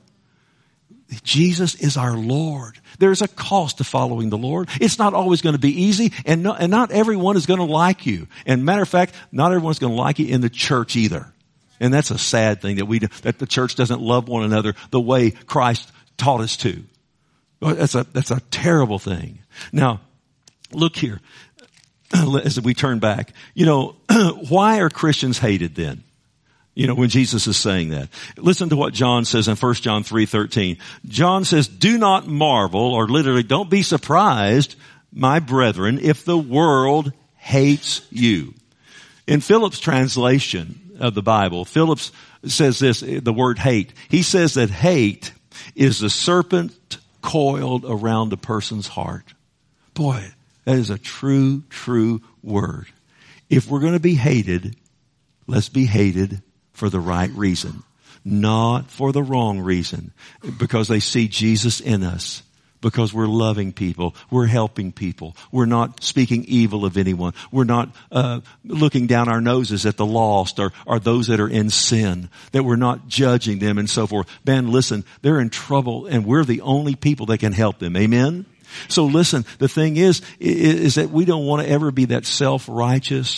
Jesus is our Lord. There's a cost to following the Lord. It's not always going to be easy, and not everyone is going to like you. And matter of fact, not everyone's going to like you in the church either. And that's a sad thing that the church doesn't love one another the way Christ taught us to. That's a terrible thing. Now, look here, as we turn back, why are Christians hated then? When Jesus is saying that. Listen to what John says in 1 John 3:13. John says, do not marvel, or literally don't be surprised, my brethren, if the world hates you. In Philip's translation of the Bible, Phillips says this, the word hate. He says that hate is the serpent coiled around a person's heart. Boy, that is a true, true word. If we're going to be hated, let's be hated for the right reason, not for the wrong reason, because they see Jesus in us, because we're loving people, we're helping people, we're not speaking evil of anyone, we're not looking down our noses at the lost or those that are in sin, that we're not judging them and so forth. Man, listen, they're in trouble and we're the only people that can help them. Amen? So listen, the thing is that we don't want to ever be that self-righteous,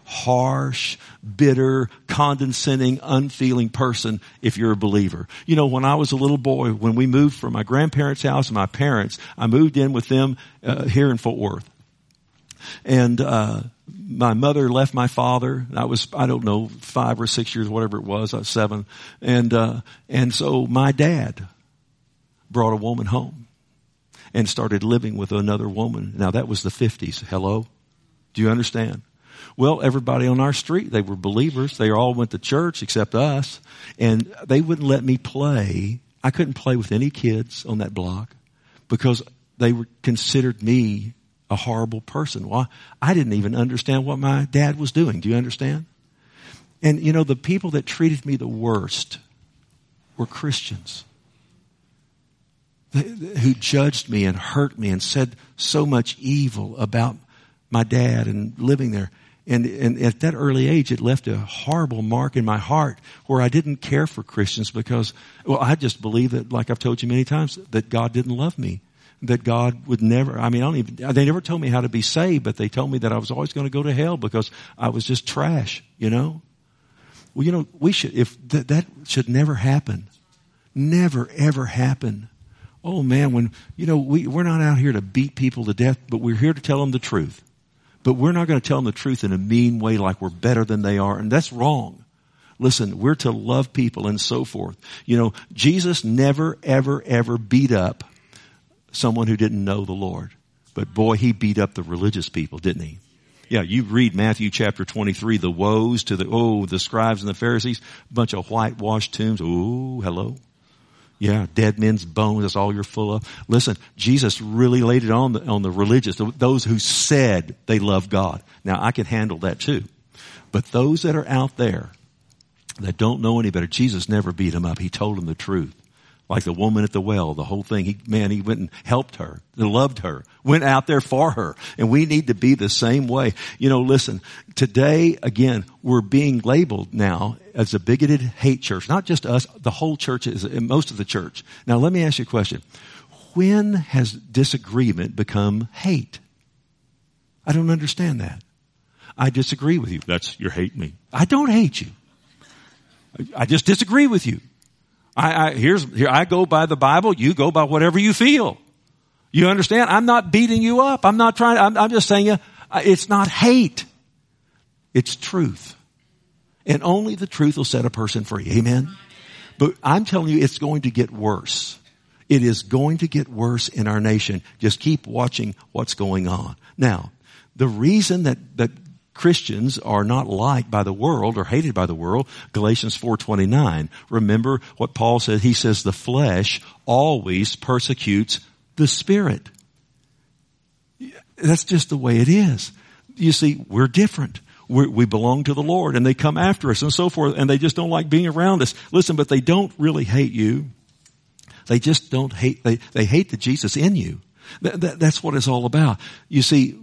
harsh, bitter, condescending, unfeeling person if you're a believer. You know, when I was a little boy, when we moved from my grandparents' house and my parents, I moved in with them here in Fort Worth. And my mother left my father. I was, 5 or 6 years, whatever it was. I was 7. And so my dad brought a woman home and started living with another woman. Now that was the 50s. Hello? Do you understand? Well, everybody on our street, they were believers. They all went to church except us. And they wouldn't let me play. I couldn't play with any kids on that block because they considered me a horrible person. Well, I didn't even understand what my dad was doing. Do you understand? And you know, the people that treated me the worst were Christians who judged me and hurt me and said so much evil about my dad and living there. And at that early age, it left a horrible mark in my heart where I didn't care for Christians because, well, I just believed that, like I've told you many times, that God didn't love me. That God would never, they never told me how to be saved, but they told me that I was always going to go to hell because I was just trash, you know? Well, you know, that should never happen. Never, ever happen. Oh man, when, you know, we're not out here to beat people to death, but we're here to tell them the truth. But we're not going to tell them the truth in a mean way like we're better than they are, and that's wrong. Listen, we're to love people and so forth. You know, Jesus never, ever, ever beat up someone who didn't know the Lord. But boy, he beat up the religious people, didn't he? Yeah, you read Matthew chapter 23, the woes to the scribes and the Pharisees, a bunch of whitewashed tombs. Oh, hello. Yeah, dead men's bones, that's all you're full of. Listen, Jesus really laid it on the religious, those who said they love God. Now, I can handle that too. But those that are out there that don't know any better, Jesus never beat them up. He told them the truth. Like the woman at the well, the whole thing. He went and helped her, loved her, went out there for her. And we need to be the same way. You know, listen, today, again, we're being labeled now as a bigoted hate church. Not just us, the whole church, most of the church. Now, let me ask you a question. When has disagreement become hate? I don't understand that. I disagree with you. You're hating me. I don't hate you. I just disagree with you. I go by the Bible. You go by whatever you feel. You understand? I'm not beating you up. I'm just saying it's not hate. It's truth. And only the truth will set a person free. Amen? But I'm telling you, it's going to get worse. It is going to get worse in our nation. Just keep watching what's going on. Now, the reason that Christians are not liked by the world or hated by the world, Galatians 4:29. Remember what Paul said. He says the flesh always persecutes the spirit. That's just the way it is. You see, we're different. We belong to the Lord and they come after us and so forth and they just don't like being around us. Listen, but they don't really hate you. They just don't hate, they hate the Jesus in you. That's what it's all about. You see,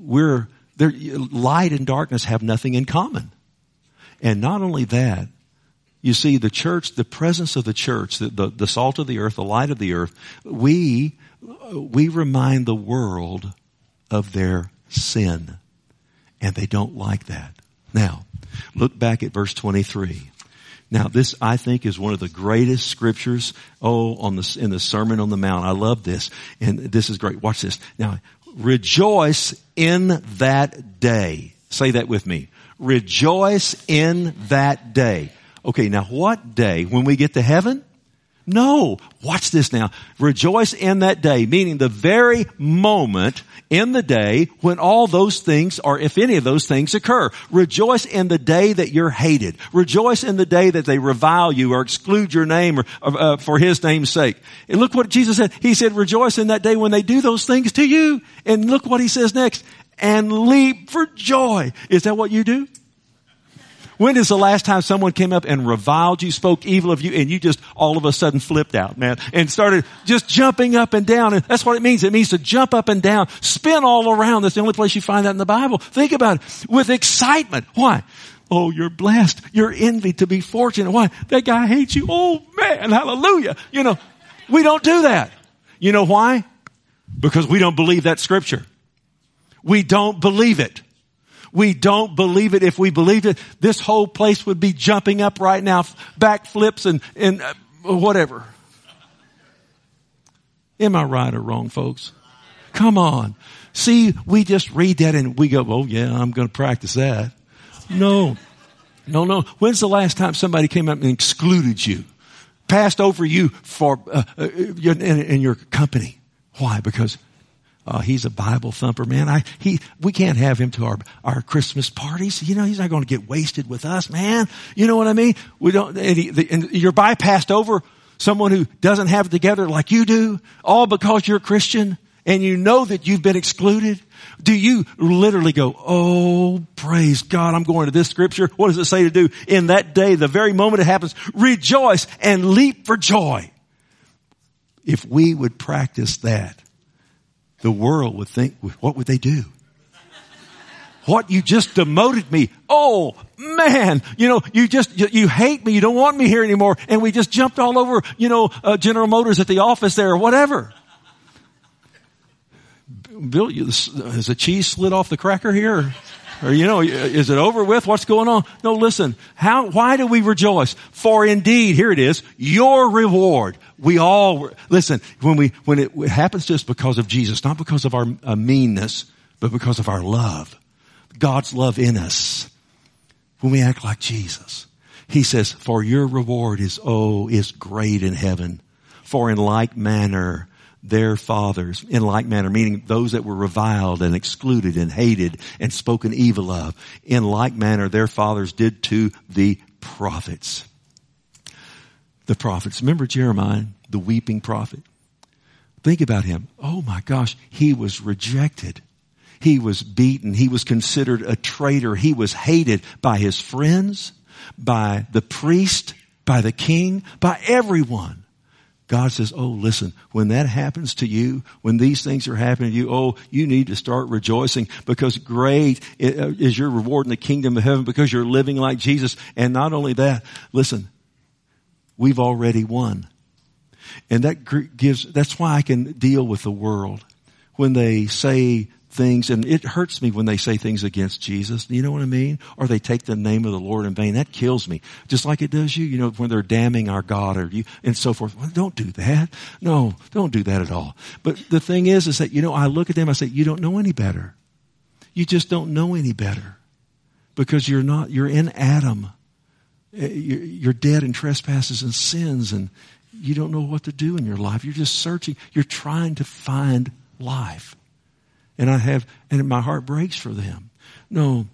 light and darkness have nothing in common. And not only that, you see the church, the presence of the church, the salt of the earth, the light of the earth, we remind the world of their sin. And they don't like that. Now, look back at verse 23. Now, this, I think, is one of the greatest scriptures, in the Sermon on the Mount. I love this. And this is great. Watch this. Now, rejoice in that day. Say that with me. Rejoice in that day. Okay, now what day? When we get to heaven? No. Watch this now. Rejoice in that day, meaning the very moment in the day when all those things, or if any of those things occur. Rejoice in the day that you're hated. Rejoice in the day that they revile you or exclude your name or for his name's sake. And look what Jesus said. He said, rejoice in that day when they do those things to you. And look what he says next. And leap for joy. Is that what you do? When is the last time someone came up and reviled you, spoke evil of you, and you just all of a sudden flipped out, man, and started just jumping up and down? And that's what it means. It means to jump up and down, spin all around. That's the only place you find that in the Bible. Think about it. With excitement. Why? Oh, you're blessed. You're envied to be fortunate. Why? That guy hates you. Oh, man, hallelujah. You know, we don't do that. You know why? Because we don't believe that scripture. We don't believe it. We don't believe it. If we believed it, this whole place would be jumping up right now, backflips and whatever. Am I right or wrong, folks? Come on. See, we just read that and we go, oh yeah, I'm going to practice that. No. When's the last time somebody came up and excluded you? Passed over you for in your company? Why? Because he's a Bible thumper, man. We can't have him to our Christmas parties. You know, he's not going to get wasted with us, man. You know what I mean? We don't. And you're bypassed over someone who doesn't have it together like you do, all because you're a Christian and you know that you've been excluded. Do you literally go, oh, praise God, I'm going to this scripture. What does it say to do? In that day, the very moment it happens, rejoice and leap for joy. If we would practice that, the world would think, what would they do? What, you just demoted me. Oh, man, you hate me. You don't want me here anymore. And we just jumped all over, General Motors at the office there or whatever. Bill, is the cheese slid off the cracker here? Or, is it over with? What's going on? No, listen. Why do we rejoice? For indeed, here it is, your reward. We all, listen, when it happens to us because of Jesus, not because of our meanness, but because of our love. God's love in us. When we act like Jesus. He says, for your reward is great in heaven. For in like manner, their fathers, in like manner, meaning those that were reviled and excluded and hated and spoken evil of, in like manner their fathers did to the prophets. The prophets. Remember Jeremiah, the weeping prophet? Think about him. Oh my gosh, he was rejected. He was beaten. He was considered a traitor. He was hated by his friends, by the priest, by the king, by everyone. God says, oh, listen, when that happens to you, when these things are happening to you, you need to start rejoicing because great is your reward in the kingdom of heaven because you're living like Jesus. And not only that, listen, we've already won. And that's why I can deal with the world when they say things, and it hurts me when they say things against Jesus. You know what I mean? Or they take the name of the Lord in vain. That kills me. Just like it does you, when they're damning our God or you and so forth. Well, don't do that. No, don't do that at all. But the thing is that, I look at them, I say, you don't know any better. You just don't know any better because you're in Adam. You're dead in trespasses and sins and you don't know what to do in your life. You're just searching. You're trying to find life. And my heart breaks for them. No,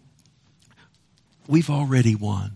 we've already won.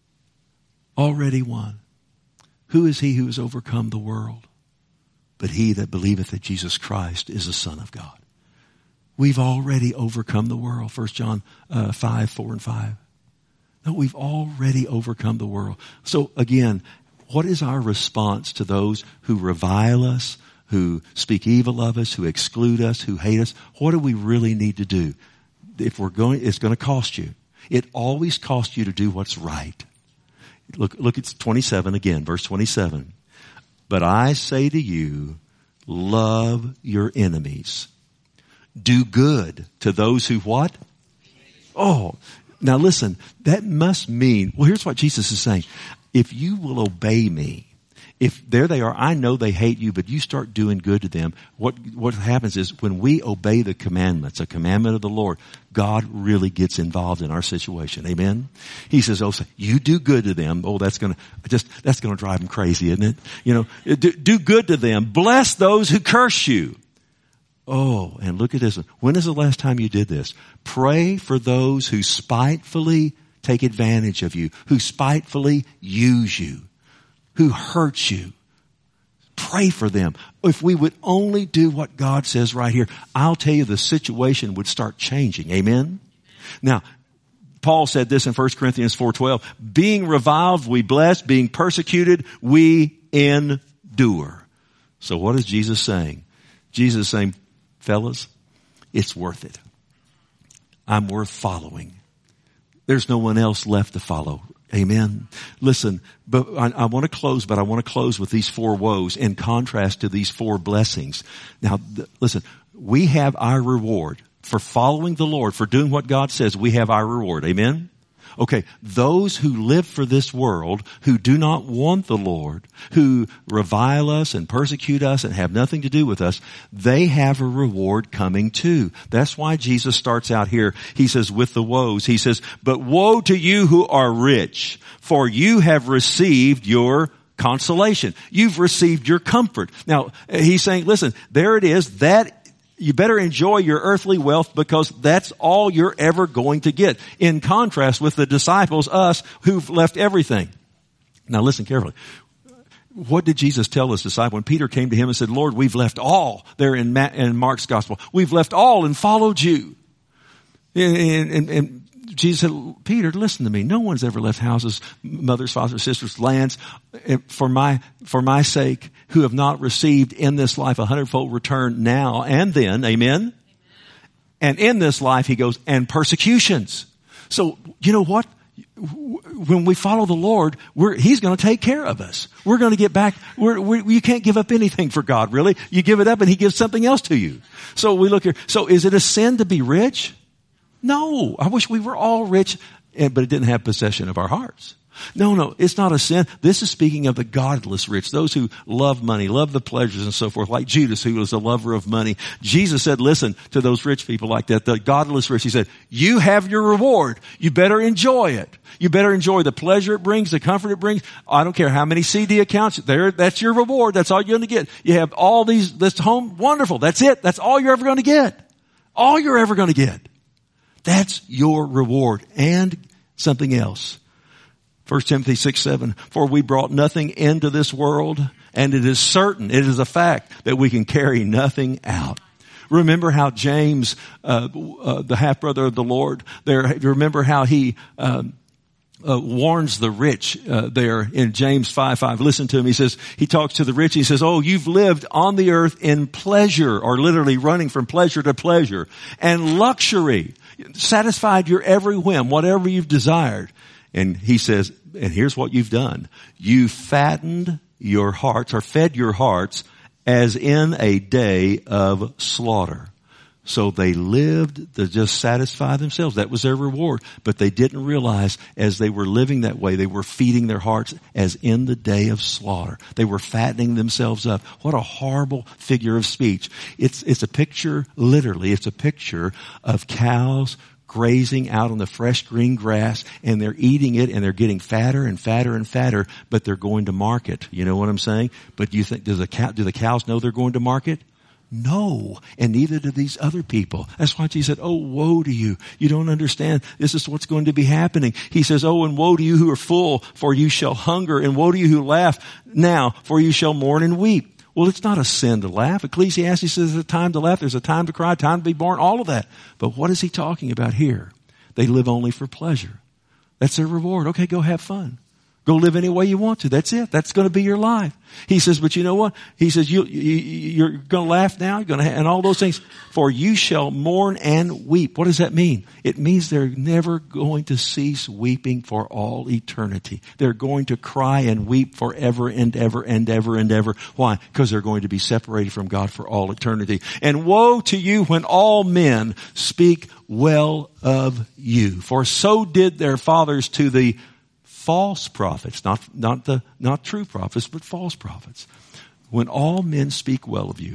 Already won. Who is he who has overcome the world? But he that believeth that Jesus Christ is the Son of God. We've already overcome the world. 1 John 5, 4 and 5. No, we've already overcome the world. So again, what is our response to those who revile us, who speak evil of us, who exclude us, who hate us? What do we really need to do? It's going to cost you. It always costs you to do what's right. Look at 27 again, verse 27. But I say to you, love your enemies. Do good to those who what? Oh, now listen, that must mean, here's what Jesus is saying. If you will obey me, if there they are, I know they hate you, but you start doing good to them. What happens is when we obey the commandments, a commandment of the Lord, God really gets involved in our situation. Amen. He says, so you do good to them. That's going to drive them crazy, isn't it? Do good to them. Bless those who curse you. Oh, and look at this. When is the last time you did this? Pray for those who spitefully take advantage of you, who spitefully use you, who hurt you. Pray for them. If we would only do what God says right here, I'll tell you the situation would start changing. Amen? Now, Paul said this in 1 Corinthians 4:12. Being reviled, we bless. Being persecuted, we endure. So what is Jesus saying? Jesus is saying, fellas, it's worth it. I'm worth following. There's no one else left to follow. Amen. Listen, but I want to close with these 4 woes in contrast to these 4 blessings. Now, listen, we have our reward. for following the Lord, for doing what God says, we have our reward. Amen? Okay, those who live for this world, who do not want the Lord, who revile us and persecute us and have nothing to do with us, they have a reward coming too. That's why Jesus starts out here. He says, with the woes, he says, but woe to you who are rich, for you have received your consolation. You've received your comfort. Now, he's saying, listen, there it is. That you better enjoy your earthly wealth because that's all you're ever going to get. In contrast with the disciples, us, who've left everything. Now listen carefully. What did Jesus tell his disciple when Peter came to him and said, Lord, we've left all there in Mark's gospel. We've left all and followed you. And Jesus said, Peter, listen to me. No one's ever left houses, mothers, fathers, sisters, lands for my sake, who have not received in this life 100-fold return now and then. Amen? And in this life, he goes, and persecutions. So, you know what? When we follow the Lord, he's going to take care of us. We're going to get back. You can't give up anything for God, really. You give it up and he gives something else to you. So we look here. So is it a sin to be rich? No, I wish we were all rich, but it didn't have possession of our hearts. No, it's not a sin. This is speaking of the godless rich, those who love money, love the pleasures and so forth, like Judas, who was a lover of money. Jesus said, listen to those rich people like that, the godless rich. He said, you have your reward. You better enjoy it. You better enjoy the pleasure it brings, the comfort it brings. I don't care how many CD accounts there. That's your reward. That's all you're going to get. You have all this home. Wonderful. That's it. That's all you're ever going to get. All you're ever going to get. That's your reward and something else. 1 Timothy 6:7, for we brought nothing into this world, and it is certain, it is a fact, that we can carry nothing out. Remember how James, the half-brother of the Lord, remember how he warns the rich there in James 5:5. Listen to him. He says, he talks to the rich. He says, oh, you've lived on the earth in pleasure, or literally running from pleasure to pleasure, and luxury, satisfied your every whim, whatever you've desired. And he says, and here's what you've done. You fattened your hearts, or fed your hearts, as in a day of slaughter. So they lived to just satisfy themselves. That was their reward. But they didn't realize as they were living that way, they were feeding their hearts as in the day of slaughter. They were fattening themselves up. What a horrible figure of speech. It's a picture, literally, it's a picture of cows grazing out on the fresh green grass, and they're eating it, and they're getting fatter and fatter and fatter, but they're going to market. You know what I'm saying? But you think, do the cows know they're going to market? No, and neither do these other people. That's why Jesus said, oh, woe to you. You don't understand. This is what's going to be happening. He says, oh, and woe to you who are full, for you shall hunger, and woe to you who laugh now, for you shall mourn and weep. Well, it's not a sin to laugh. Ecclesiastes says there's a time to laugh, there's a time to cry, time to be born, all of that. But what is he talking about here? They live only for pleasure. That's their reward. Okay, go have fun. Go live any way you want to. That's it. That's going to be your life. He says, but you know what? He says, you're going to laugh now, you're going to, and all those things. For you shall mourn and weep. What does that mean? It means they're never going to cease weeping for all eternity. They're going to cry and weep forever and ever and ever and ever. Why? Because they're going to be separated from God for all eternity. And woe to you when all men speak well of you. For so did their fathers to the false prophets, not true prophets, but false prophets. When all men speak well of you.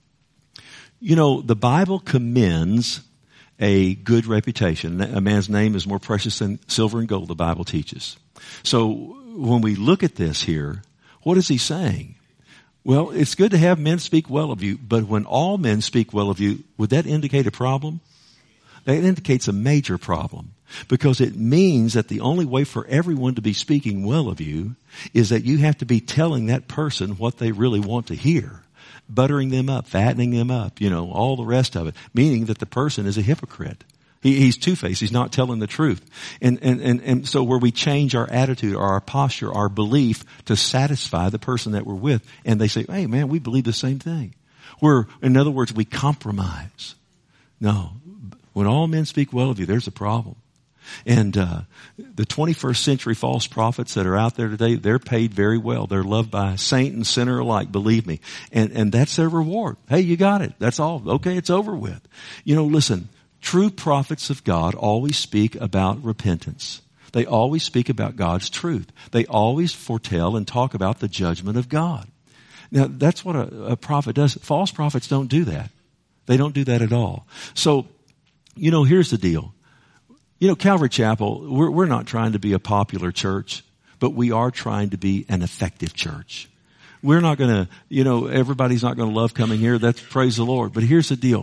You know, the Bible commends a good reputation. A man's name is more precious than silver and gold, the Bible teaches. So when we look at this here, what is he saying? Well, it's good to have men speak well of you, but when all men speak well of you, would that indicate a problem? That indicates a major problem. Because it means that the only way for everyone to be speaking well of you is that you have to be telling that person what they really want to hear. Buttering them up, fattening them up, you know, all the rest of it. Meaning that the person is a hypocrite. He's two-faced. He's not telling the truth. And so where we change our attitude or our posture, our belief to satisfy the person that we're with. And they say, hey man, we believe the same thing. In other words, we compromise. No. When all men speak well of you, there's a problem. And the 21st century false prophets that are out there today, they're paid very well. They're loved by saint and sinner alike, believe me. And that's their reward. Hey, you got it. That's all. Okay, it's over with. Listen, true prophets of God always speak about repentance. They always speak about God's truth. They always foretell and talk about the judgment of God. Now, that's what a prophet does. False prophets don't do that. They don't do that at all. So, here's the deal. Calvary Chapel, we're not trying to be a popular church, but we are trying to be an effective church. We're not going to, everybody's not going to love coming here. That's praise the Lord. But here's the deal.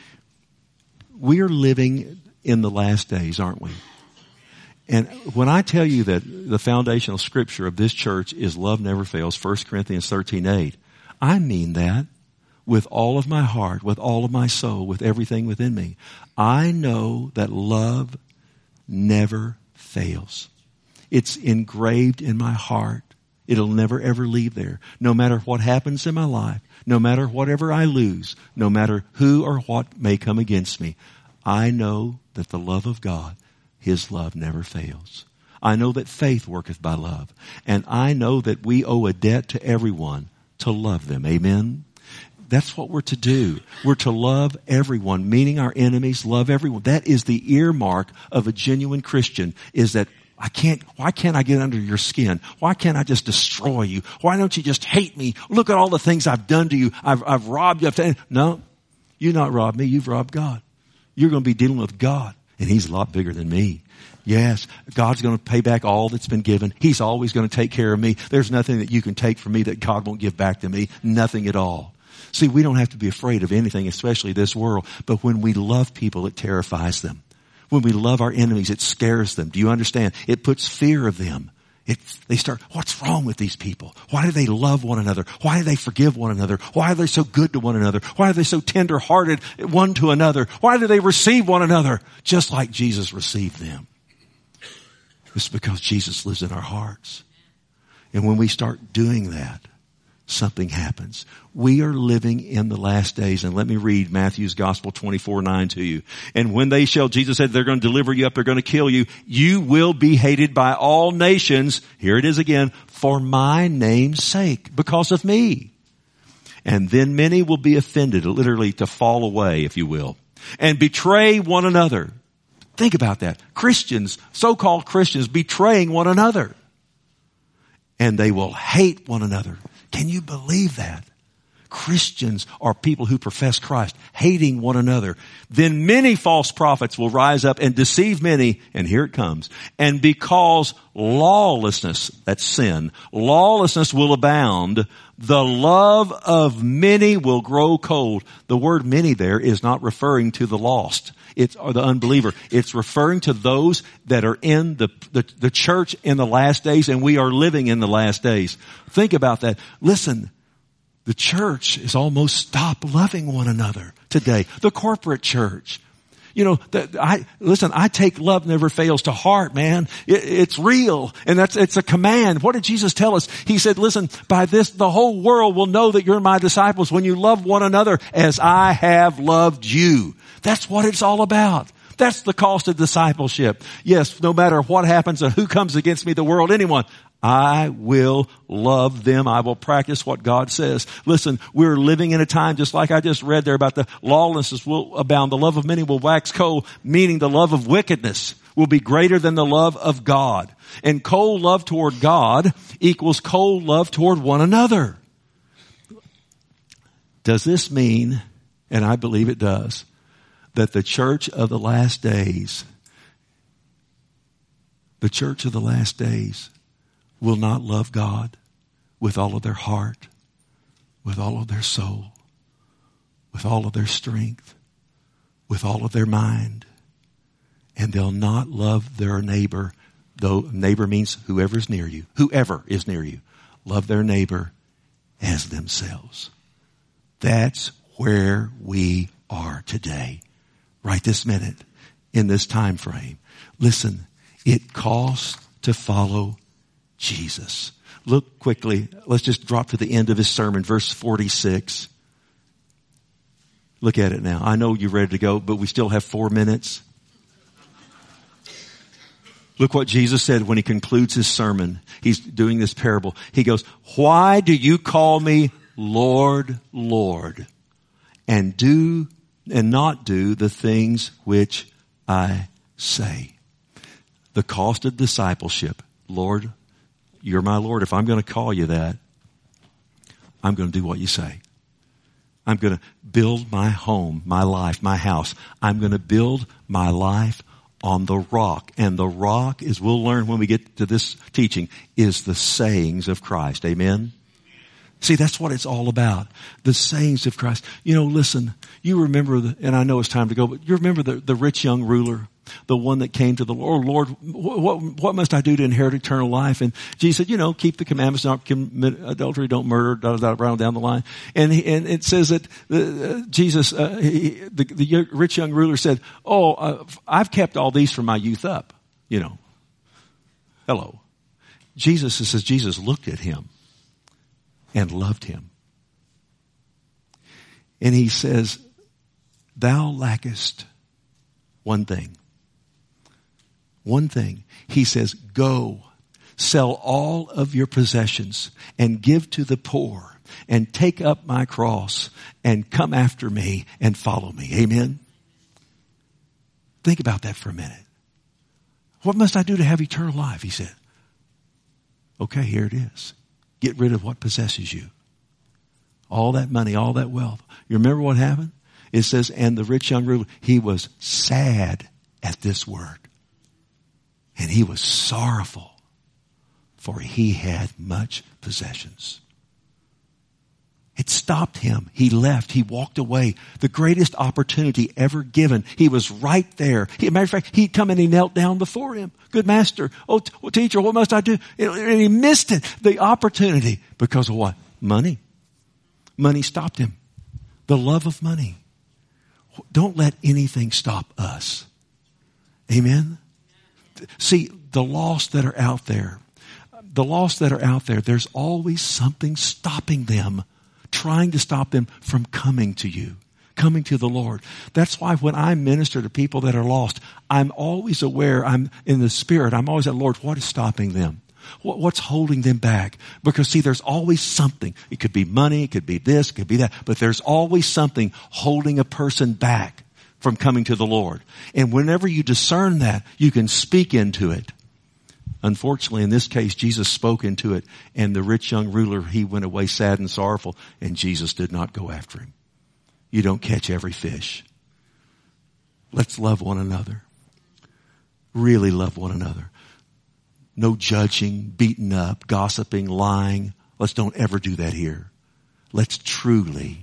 We are living in the last days, aren't we? And when I tell you that the foundational scripture of this church is love never fails, 1 Corinthians 13:8, I mean that with all of my heart, with all of my soul, with everything within me. I know that love never fails. It's engraved in my heart. It'll never ever leave there. No matter what happens in my life, no matter whatever I lose, no matter who or what may come against me, I know that the love of God, His love never fails. I know that faith worketh by love. And I know that we owe a debt to everyone to love them. Amen? That's what we're to do. We're to love everyone, meaning our enemies, love everyone. That is the earmark of a genuine Christian, is that why can't I get under your skin? Why can't I just destroy you? Why don't you just hate me? Look at all the things I've done to you. I've robbed you. No, you've not robbed me. You've robbed God. You're going to be dealing with God. And He's a lot bigger than me. Yes, God's going to pay back all that's been given. He's always going to take care of me. There's nothing that you can take from me that God won't give back to me. Nothing at all. See, we don't have to be afraid of anything, especially this world. But when we love people, it terrifies them. When we love our enemies, it scares them. Do you understand? It puts fear of them. They start, what's wrong with these people? Why do they love one another? Why do they forgive one another? Why are they so good to one another? Why are they so tender-hearted one to another? Why do they receive one another just like Jesus received them? It's because Jesus lives in our hearts. And when we start doing that, something happens. We are living in the last days. And let me read Matthew's Gospel 24:9 to you. And when they shall, Jesus said, they're going to deliver you up, they're going to kill you. You will be hated by all nations. Here it is again. For my name's sake, because of me. And then many will be offended, literally to fall away, if you will, and betray one another. Think about that. Christians, so-called Christians, betraying one another. And they will hate one another. Can you believe that? Christians are people who profess Christ, hating one another. Then many false prophets will rise up and deceive many, and here it comes. And because lawlessness, that's sin, lawlessness will abound, the love of many will grow cold. The word many there is not referring to the lost. Or the unbeliever. It's referring to those that are in the church in the last days, and we are living in the last days. Think about that. Listen, the church is almost stopped loving one another today. The corporate church. I take love never fails to heart, man. It's real. And it's a command. What did Jesus tell us? He said, listen, by this, the whole world will know that you're my disciples when you love one another as I have loved you. That's what it's all about. That's the cost of discipleship. Yes, no matter what happens and who comes against me, the world, anyone, I will love them. I will practice what God says. Listen, we're living in a time just like I just read there about the lawlessness will abound. The love of many will wax cold, meaning the love of wickedness will be greater than the love of God. And cold love toward God equals cold love toward one another. Does this mean, and I believe it does, that the church of the last days will not love God with all of their heart, with all of their soul, with all of their strength, with all of their mind, and they'll not love their neighbor, though neighbor means whoever is near you, love their neighbor as themselves. That's where we are today, right this minute, in this time frame. Listen, it costs to follow Jesus. Look quickly. Let's just drop to the end of his sermon, verse 46. Look at it now. I know you're ready to go, but we still have 4 minutes. Look what Jesus said when he concludes his sermon. He's doing this parable. He goes, why do you call me Lord, Lord, and not do the things which I say? The cost of discipleship. Lord, you're my Lord. If I'm going to call you that, I'm going to do what you say. I'm going to build my home, my life, my house. I'm going to build my life on the rock. And the rock, as we'll learn when we get to this teaching, is the sayings of Christ. Amen? See, that's what it's all about. The sayings of Christ. You know, listen, you remember, and I know it's time to go, but you remember the rich young ruler? The one that came to the Lord, Lord, what must I do to inherit eternal life? And Jesus said, you know, keep the commandments, don't commit adultery, don't murder, round down the line. And it says that the rich young ruler said, I've kept all these from my youth up, you know. Hello. Jesus says, Jesus looked at him and loved him. And he says, thou lackest one thing. One thing. He says, go, sell all of your possessions and give to the poor and take up my cross and come after me and follow me. Amen. Think about that for a minute. What must I do to have eternal life? He said. Okay, here it is. Get rid of what possesses you. All that money, all that wealth. You remember what happened? It says, and the rich young ruler, he was sad at this word. And he was sorrowful, for he had much possessions. It stopped him. He left. He walked away. The greatest opportunity ever given. He was right there. Matter of fact, he'd come and he knelt down before him. Good master. Oh, teacher, what must I do? And he missed it. The opportunity. Because of what? Money. Money stopped him. The love of money. Don't let anything stop us. Amen? See, the lost that are out there, there's always something stopping them, trying to stop them from coming to you, coming to the Lord. That's why when I minister to people that are lost, I'm always aware, I'm in the Spirit, I'm always at, Lord, what is stopping them? What's holding them back? Because see, there's always something. It could be money, it could be this, it could be that, but there's always something holding a person back from coming to the Lord. And whenever you discern that, you can speak into it. Unfortunately, in this case, Jesus spoke into it, and the rich young ruler, he went away sad and sorrowful, and Jesus did not go after him. You don't catch every fish. Let's love one another. Really love one another. No judging, beating up, gossiping, lying. Let's don't ever do that here. Let's truly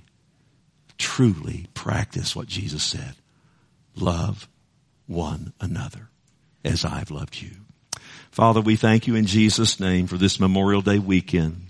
practice what Jesus said. Love one another as I've loved you. Father, we thank you in Jesus' name for this Memorial Day weekend.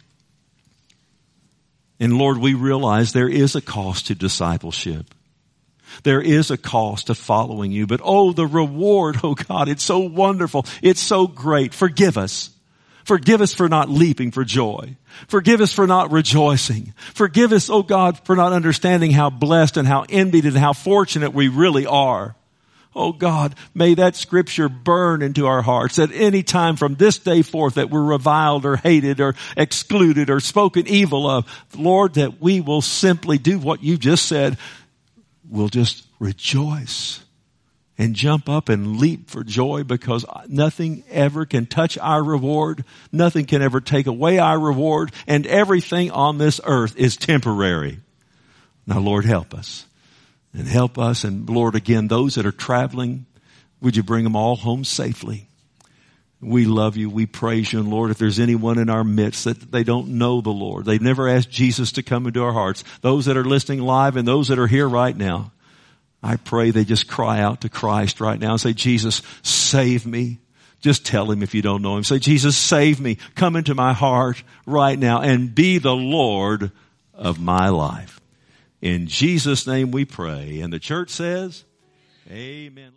And Lord, we realize there is a cost to discipleship. There is a cost to following you, but the reward, God, it's so wonderful. It's so great. Forgive us. Forgive us for not leaping for joy. Forgive us for not rejoicing. Forgive us, God, for not understanding how blessed and how envied and how fortunate we really are. God, may that scripture burn into our hearts at any time from this day forth that we're reviled or hated or excluded or spoken evil of. Lord, that we will simply do what you just said. We'll just rejoice and jump up and leap for joy because nothing ever can touch our reward. Nothing can ever take away our reward, and everything on this earth is temporary. Now, Lord, help us. And help us. And Lord, again, those that are traveling, would you bring them all home safely? We love you. We praise you. And Lord, if there's anyone in our midst that they don't know the Lord, they've never asked Jesus to come into our hearts, those that are listening live and those that are here right now, I pray they just cry out to Christ right now and say, Jesus, save me. Just tell him if you don't know him. Say, Jesus, save me. Come into my heart right now and be the Lord of my life. In Jesus' name we pray. And the church says, amen.